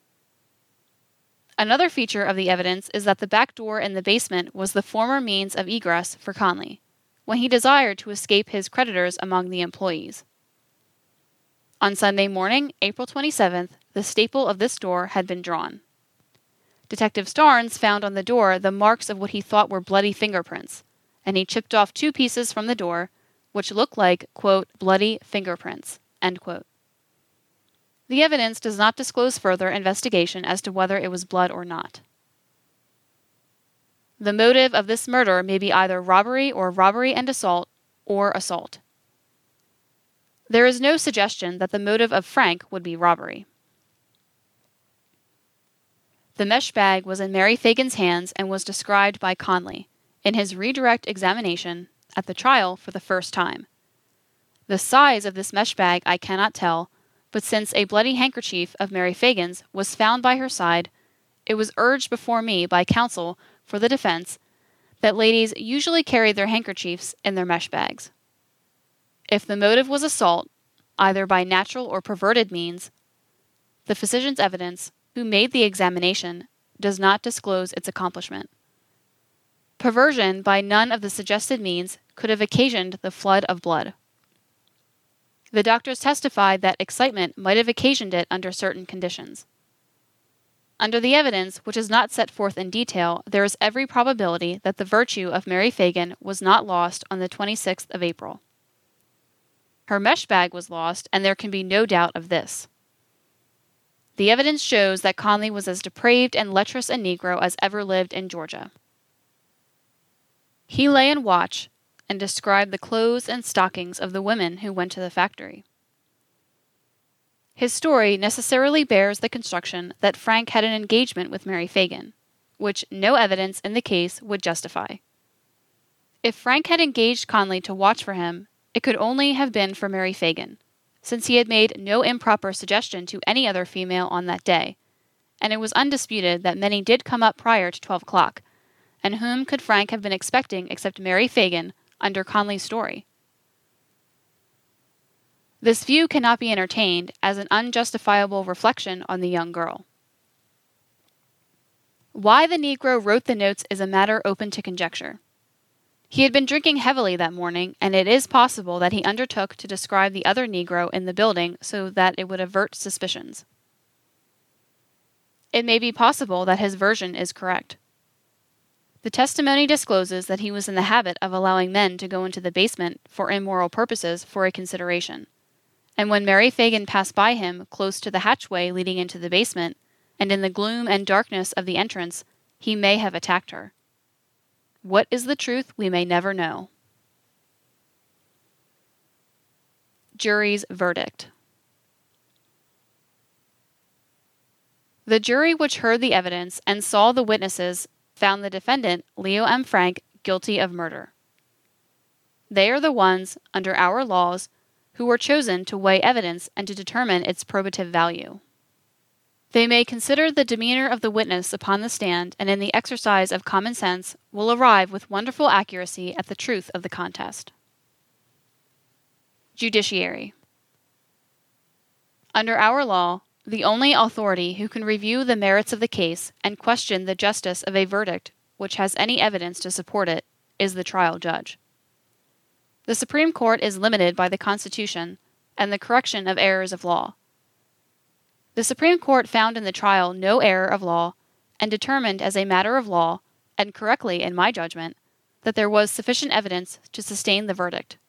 Another feature of the evidence is that the back door in the basement was the former means of egress for Conley, when he desired to escape his creditors among the employees. On Sunday morning, April twenty-seventh, the staple of this door had been drawn. Detective Starnes found on the door the marks of what he thought were bloody fingerprints, and he chipped off two pieces from the door, which looked like, quote, bloody fingerprints, end quote. The evidence does not disclose further investigation as to whether it was blood or not. The motive of this murder may be either robbery or robbery and assault, or assault. There is no suggestion that the motive of Frank would be robbery. The mesh bag was in Mary Fagan's hands and was described by Conley, in his redirect examination, at the trial for the first time. The size of this mesh bag I cannot tell, but since a bloody handkerchief of Mary Fagan's was found by her side, it was urged before me by counsel for the defense that ladies usually carry their handkerchiefs in their mesh bags. If the motive was assault, either by natural or perverted means, the physician's evidence, who made the examination, does not disclose its accomplishment. Perversion by none of the suggested means could have occasioned the flood of blood. The doctors testified that excitement might have occasioned it under certain conditions. Under the evidence, which is not set forth in detail, there is every probability that the virtue of Mary Fagan was not lost on the twenty-sixth of April. Her mesh bag was lost, and there can be no doubt of this. The evidence shows that Conley was as depraved and lecherous a Negro as ever lived in Georgia. He lay in watch and described the clothes and stockings of the women who went to the factory. His story necessarily bears the construction that Frank had an engagement with Mary Fagan, which no evidence in the case would justify. If Frank had engaged Conley to watch for him, it could only have been for Mary Fagan, since he had made no improper suggestion to any other female on that day, and it was undisputed that many did come up prior to twelve o'clock, and whom could Frank have been expecting except Mary Fagan under Conley's story? This view cannot be entertained as an unjustifiable reflection on the young girl. Why the Negro wrote the notes is a matter open to conjecture. He had been drinking heavily that morning, and it is possible that he undertook to describe the other Negro in the building so that it would avert suspicions. It may be possible that his version is correct. The testimony discloses that he was in the habit of allowing men to go into the basement for immoral purposes for a consideration, and when Mary Fagan passed by him close to the hatchway leading into the basement, and in the gloom and darkness of the entrance, he may have attacked her. What is the truth we may never know. Jury's verdict. The jury which heard the evidence and saw the witnesses found the defendant, Leo M. Frank, guilty of murder. They are the ones, under our laws, who were chosen to weigh evidence and to determine its probative value. They may consider the demeanor of the witness upon the stand, and in the exercise of common sense will arrive with wonderful accuracy at the truth of the contest. Judiciary. Under our law, the only authority who can review the merits of the case and question the justice of a verdict which has any evidence to support it is the trial judge. The Supreme Court is limited by the Constitution and the correction of errors of law. The Supreme Court found in the trial no error of law and determined as a matter of law, and correctly in my judgment, that there was sufficient evidence to sustain the verdict.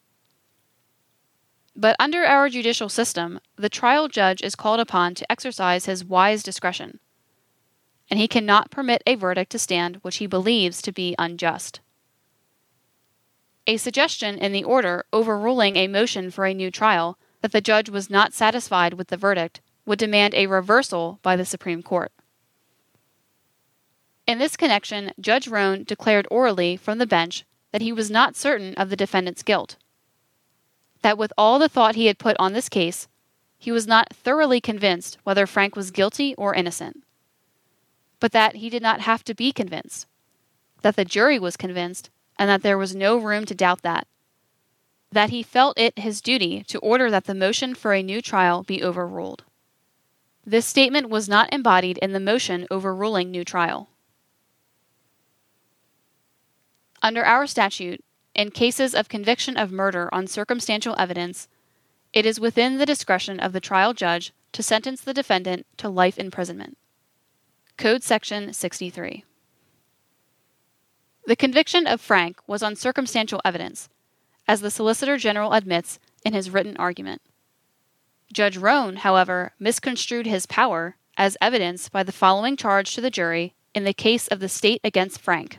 But under our judicial system, the trial judge is called upon to exercise his wise discretion, and he cannot permit a verdict to stand which he believes to be unjust. A suggestion in the order overruling a motion for a new trial that the judge was not satisfied with the verdict would demand a reversal by the Supreme Court. In this connection, Judge Roan declared orally from the bench that he was not certain of the defendant's guilt, that with all the thought he had put on this case, he was not thoroughly convinced whether Frank was guilty or innocent, but that he did not have to be convinced, that the jury was convinced, and that there was no room to doubt that. that he felt it his duty to order that the motion for a new trial be overruled. This statement was not embodied in the motion overruling new trial. Under our statute, in cases of conviction of murder on circumstantial evidence, it is within the discretion of the trial judge to sentence the defendant to life imprisonment. Code Section sixty-three. The conviction of Frank was on circumstantial evidence, as the Solicitor General admits in his written argument. Judge Roan, however, misconstrued his power, as evidenced by the following charge to the jury in the case of the state against Frank.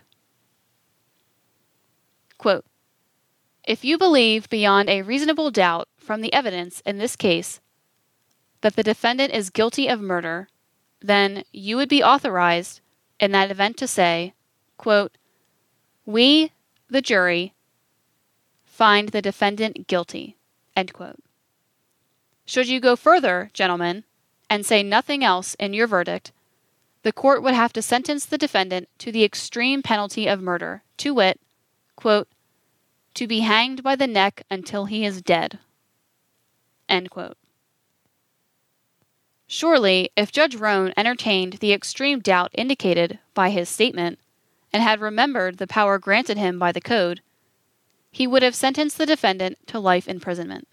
Quote, "If you believe beyond a reasonable doubt from the evidence in this case that the defendant is guilty of murder, then you would be authorized in that event to say, quote, 'We, the jury, find the defendant guilty,' end quote. Should you go further, gentlemen, and say nothing else in your verdict, the court would have to sentence the defendant to the extreme penalty of murder, to wit, quote, 'to be hanged by the neck until he is dead,' end quote. Surely, if Judge Roan entertained the extreme doubt indicated by his statement, and had remembered the power granted him by the code, he would have sentenced the defendant to life imprisonment.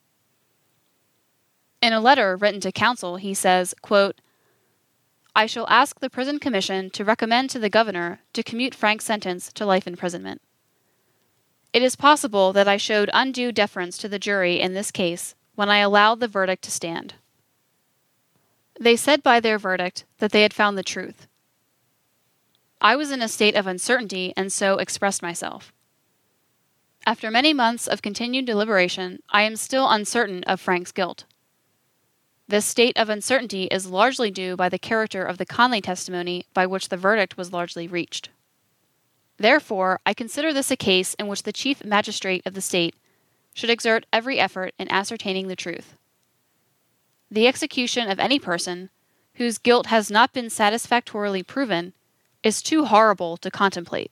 In a letter written to counsel, he says, quote, 'I shall ask the Prison Commission to recommend to the governor to commute Frank's sentence to life imprisonment. It is possible that I showed undue deference to the jury in this case when I allowed the verdict to stand. They said by their verdict that they had found the truth. I was in a state of uncertainty and so expressed myself. After many months of continued deliberation, I am still uncertain of Frank's guilt. This state of uncertainty is largely due by the character of the Conley testimony by which the verdict was largely reached. Therefore, I consider this a case in which the Chief Magistrate of the state should exert every effort in ascertaining the truth. The execution of any person whose guilt has not been satisfactorily proven is too horrible to contemplate.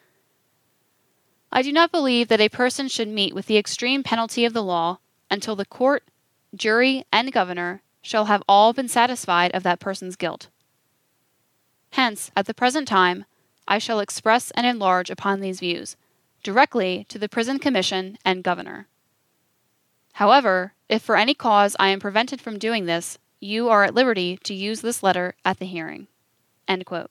I do not believe that a person should meet with the extreme penalty of the law until the court, jury, and governor shall have all been satisfied of that person's guilt. Hence, at the present time, I shall express and enlarge upon these views, directly to the Prison Commission and governor. However, if for any cause I am prevented from doing this, you are at liberty to use this letter at the hearing." End quote.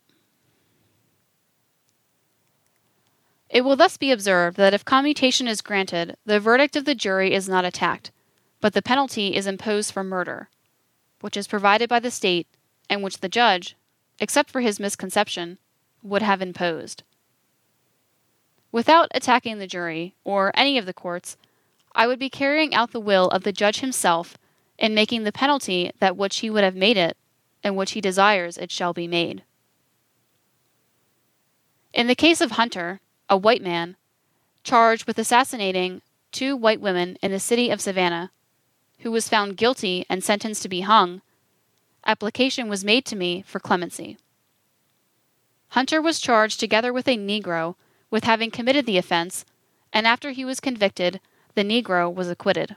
It will thus be observed that if commutation is granted, the verdict of the jury is not attacked, but the penalty is imposed for murder, which is provided by the state and which the judge, except for his misconception, would have imposed. Without attacking the jury, or any of the courts, I would be carrying out the will of the judge himself in making the penalty that which he would have made it, and which he desires it shall be made. In the case of Hunter, a white man, charged with assassinating two white women in the city of Savannah, who was found guilty and sentenced to be hung, application was made to me for clemency. Hunter was charged together with a Negro with having committed the offense, and after he was convicted, the Negro was acquitted.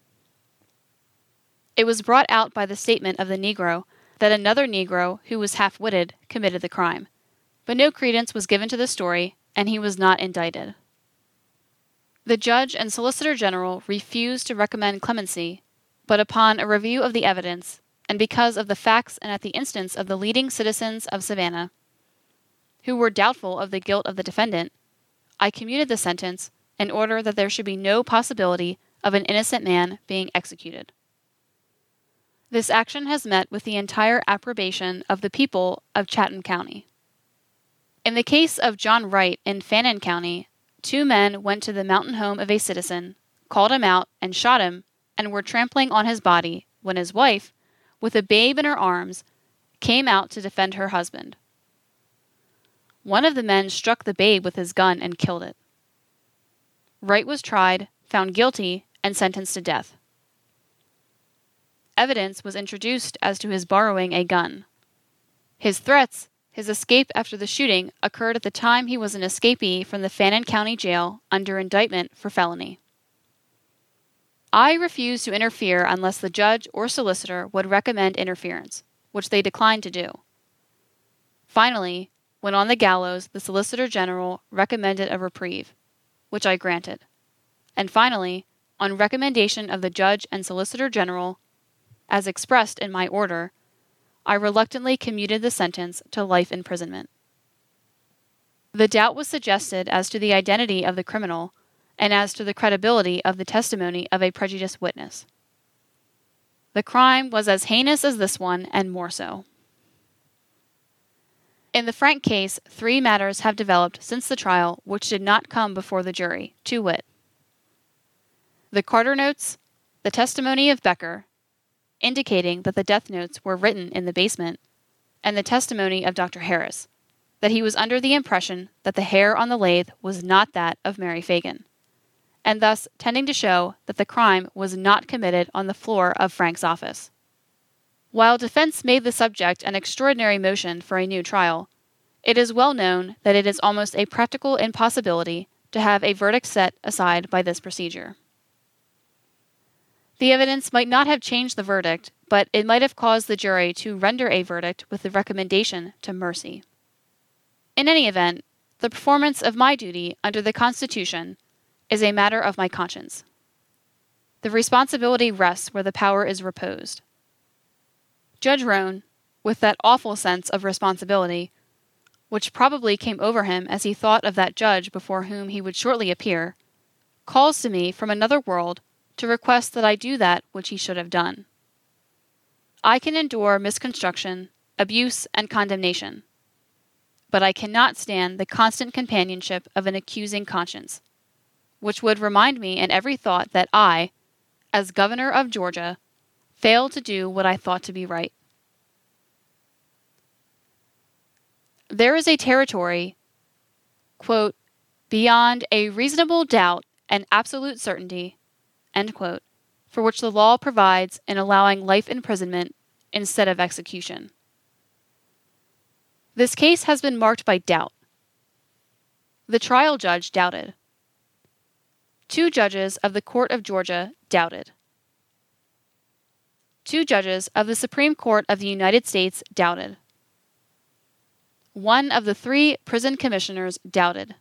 It was brought out by the statement of the Negro that another Negro who was half-witted committed the crime, but no credence was given to the story, and he was not indicted. The judge and Solicitor General refused to recommend clemency, but upon a review of the evidence, and because of the facts and at the instance of the leading citizens of Savannah, who were doubtful of the guilt of the defendant, I commuted the sentence in order that there should be no possibility of an innocent man being executed. This action has met with the entire approbation of the people of Chatham County. In the case of John Wright in Fannin County, two men went to the mountain home of a citizen, called him out, and shot him, and were trampling on his body when his wife, with a babe in her arms, came out to defend her husband. One of the men struck the babe with his gun and killed it. Wright was tried, found guilty, and sentenced to death. Evidence was introduced as to his borrowing a gun. His threats, his escape after the shooting, occurred at the time he was an escapee from the Fannin County Jail under indictment for felony. I refused to interfere unless the judge or solicitor would recommend interference, which they declined to do. Finally, when on the gallows, the Solicitor General recommended a reprieve, which I granted. And finally, on recommendation of the Judge and Solicitor General, as expressed in my order, I reluctantly commuted the sentence to life imprisonment. The doubt was suggested as to the identity of the criminal and as to the credibility of the testimony of a prejudiced witness. The crime was as heinous as this one, and more so. In the Frank case, three matters have developed since the trial which did not come before the jury, to wit: the Carter notes, the testimony of Becker, indicating that the death notes were written in the basement, and the testimony of Doctor Harris, that he was under the impression that the hair on the lathe was not that of Mary Fagan, and thus tending to show that the crime was not committed on the floor of Frank's office. While defense made the subject an extraordinary motion for a new trial, it is well known that it is almost a practical impossibility to have a verdict set aside by this procedure. The evidence might not have changed the verdict, but it might have caused the jury to render a verdict with the recommendation to mercy. In any event, the performance of my duty under the Constitution is a matter of my conscience. The responsibility rests where the power is reposed. Judge Roan, with that awful sense of responsibility, which probably came over him as he thought of that judge before whom he would shortly appear, calls to me from another world to request that I do that which he should have done. I can endure misconstruction, abuse, and condemnation, but I cannot stand the constant companionship of an accusing conscience, which would remind me in every thought that I, as governor of Georgia, failed to do what I thought to be right. There is a territory, quote, beyond a reasonable doubt and absolute certainty, end quote, for which the law provides in allowing life imprisonment instead of execution. This case has been marked by doubt. The trial judge doubted. Two judges of the Court of Georgia doubted. Two judges of the Supreme Court of the United States doubted. One of the three prison commissioners doubted.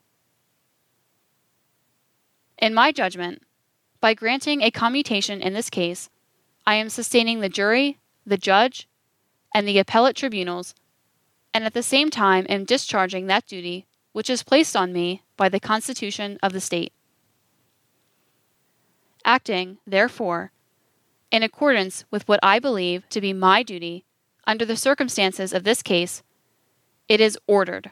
In my judgment, by granting a commutation in this case, I am sustaining the jury, the judge, and the appellate tribunals, and at the same time am discharging that duty which is placed on me by the Constitution of the state. Acting, therefore, in accordance with what I believe to be my duty under the circumstances of this case, it is ordered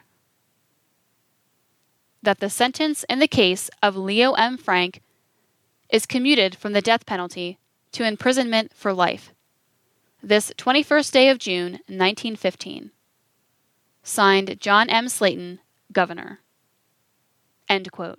that the sentence in the case of Leo M. Frank is commuted from the death penalty to imprisonment for life, this twenty-first day of June, nineteen fifteen. Signed, John M. Slayton, Governor. End quote.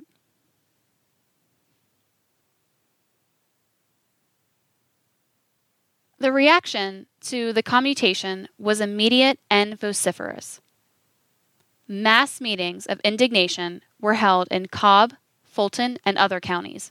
The reaction to the commutation was immediate and vociferous. Mass meetings of indignation were held in Cobb, Fulton, and other counties.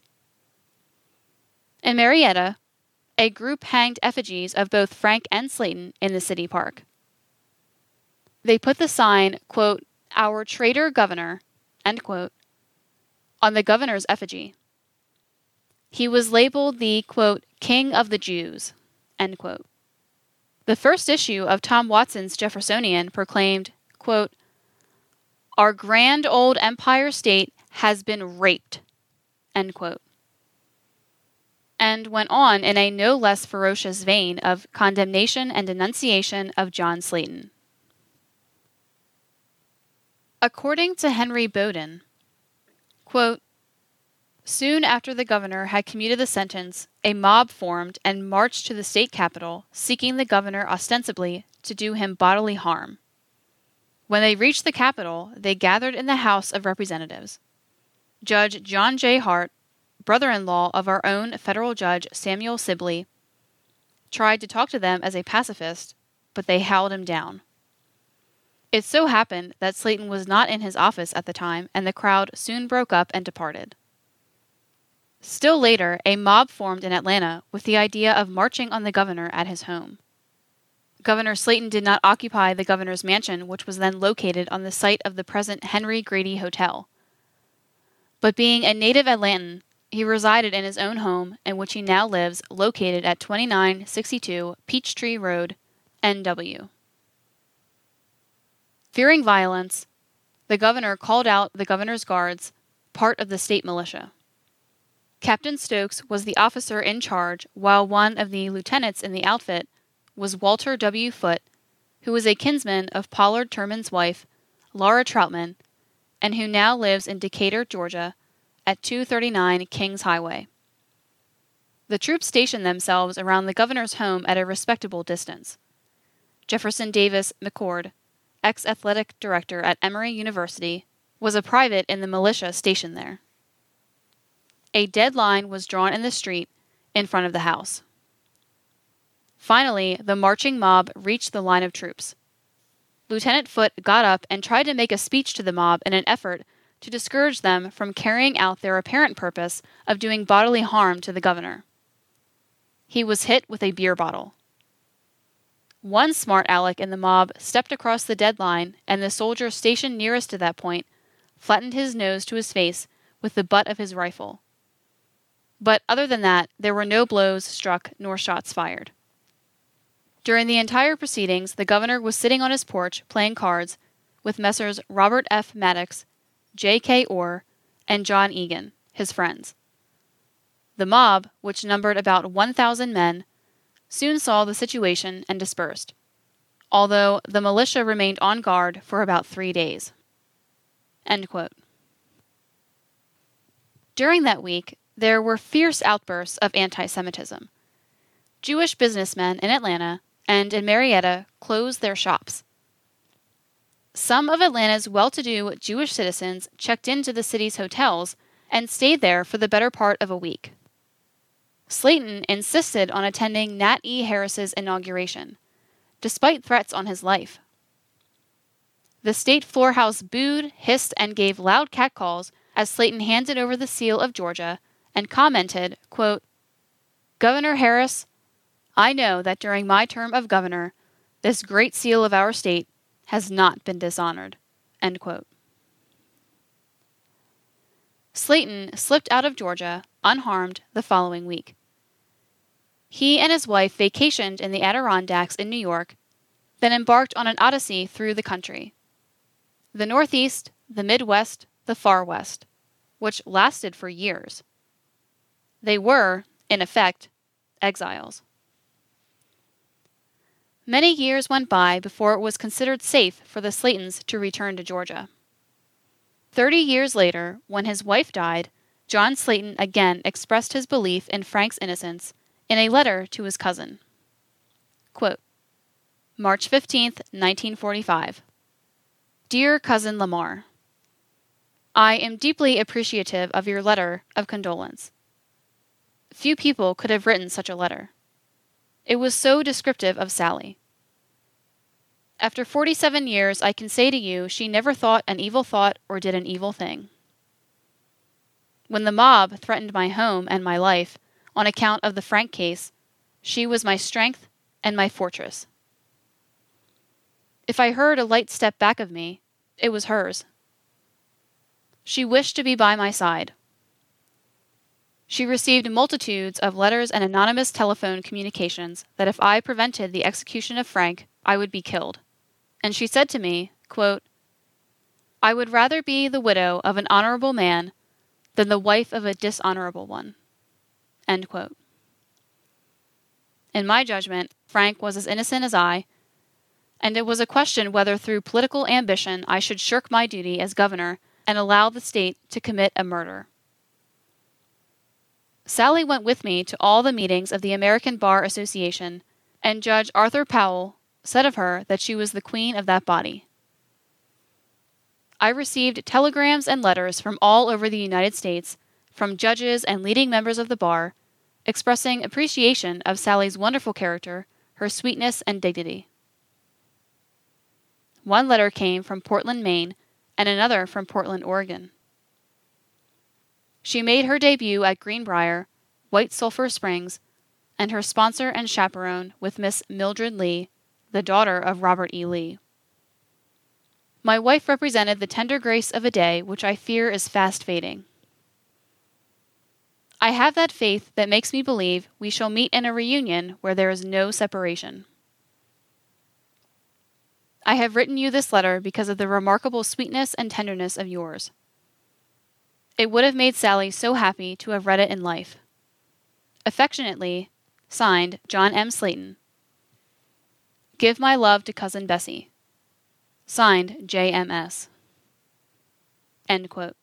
In Marietta, a group hanged effigies of both Frank and Slayton in the city park. They put the sign, quote, "Our traitor governor," end quote, on the governor's effigy. He was labeled the, quote, "King of the Jews," end quote. The first issue of Tom Watson's Jeffersonian proclaimed, quote, "Our grand old Empire State has been raped," end quote, and went on in a no less ferocious vein of condemnation and denunciation of John Slayton. According to Henry Bowden, quote, "Soon after the governor had commuted the sentence, a mob formed and marched to the state capitol, seeking the governor ostensibly to do him bodily harm. When they reached the capitol, they gathered in the House of Representatives. Judge John J. Hart, brother-in-law of our own federal judge Samuel Sibley, tried to talk to them as a pacifist, but they howled him down. It so happened that Slayton was not in his office at the time, and the crowd soon broke up and departed. Still later, a mob formed in Atlanta with the idea of marching on the governor at his home. Governor Slaton did not occupy the governor's mansion, which was then located on the site of the present Henry Grady Hotel. But being a native Atlantan, he resided in his own home, in which he now lives, located at twenty-nine sixty-two Peachtree Road, N W Fearing violence, the governor called out the governor's guards, part of the state militia. Captain Stokes was the officer in charge, while one of the lieutenants in the outfit was Walter W. Foote, who was a kinsman of Pollard Turman's wife, Laura Troutman, and who now lives in Decatur, Georgia, at two thirty-nine Kings Highway. The troops stationed themselves around the governor's home at a respectable distance. Jefferson Davis McCord, ex-athletic director at Emory University, was a private in the militia stationed there. A dead line was drawn in the street in front of the house. Finally, the marching mob reached the line of troops. Lieutenant Foote got up and tried to make a speech to the mob in an effort to discourage them from carrying out their apparent purpose of doing bodily harm to the governor. He was hit with a beer bottle. One smart aleck in the mob stepped across the dead line, and the soldier stationed nearest to that point flattened his nose to his face with the butt of his rifle. But other than that, there were no blows struck nor shots fired. During the entire proceedings, the governor was sitting on his porch playing cards with Messrs. Robert F. Maddox, J K. Orr, and John Egan, his friends. The mob, which numbered about one thousand men, soon saw the situation and dispersed, although the militia remained on guard for about three days. End quote. During that week, there were fierce outbursts of anti-Semitism. Jewish businessmen in Atlanta and in Marietta closed their shops. Some of Atlanta's well-to-do Jewish citizens checked into the city's hotels and stayed there for the better part of a week. Slaton insisted on attending Nat E. Harris's inauguration, despite threats on his life. The state floor house booed, hissed, and gave loud catcalls as Slaton handed over the seal of Georgia and commented, quote, "Governor Harris, I know that during my term of governor, this great seal of our state has not been dishonored." End quote. Slaton slipped out of Georgia, unharmed, the following week. He and his wife vacationed in the Adirondacks in New York, then embarked on an odyssey through the country. The Northeast, the Midwest, the Far West, which lasted for years. They were, in effect, exiles. Many years went by before it was considered safe for the Slatons to return to Georgia. Thirty years later, when his wife died, John Slaton again expressed his belief in Frank's innocence in a letter to his cousin. Quote, March fifteenth, nineteen forty-five. Dear Cousin Lamar, I am deeply appreciative of your letter of condolence. Few people could have written such a letter. It was so descriptive of Sally. After forty-seven years, I can say to you she never thought an evil thought or did an evil thing. When the mob threatened my home and my life on account of the Frank case, she was my strength and my fortress. If I heard a light step back of me, it was hers. She wished to be by my side. She received multitudes of letters and anonymous telephone communications that if I prevented the execution of Frank, I would be killed. And she said to me, quote, I would rather be the widow of an honorable man than the wife of a dishonorable one. End quote. In my judgment, Frank was as innocent as I, and it was a question whether through political ambition I should shirk my duty as governor and allow the state to commit a murder. Sally went with me to all the meetings of the American Bar Association, and Judge Arthur Powell said of her that she was the queen of that body. I received telegrams and letters from all over the United States, from judges and leading members of the bar, expressing appreciation of Sally's wonderful character, her sweetness and dignity. One letter came from Portland, Maine, and another from Portland, Oregon. She made her debut at Greenbrier, White Sulphur Springs, and her sponsor and chaperone with Miss Mildred Lee, the daughter of Robert E. Lee. My wife represented the tender grace of a day which I fear is fast fading. I have that faith that makes me believe we shall meet in a reunion where there is no separation. I have written you this letter because of the remarkable sweetness and tenderness of yours. It would have made Sally so happy to have read it in life. Affectionately, signed, John M. Slayton. Give my love to Cousin Bessie. Signed, J M S. End quote.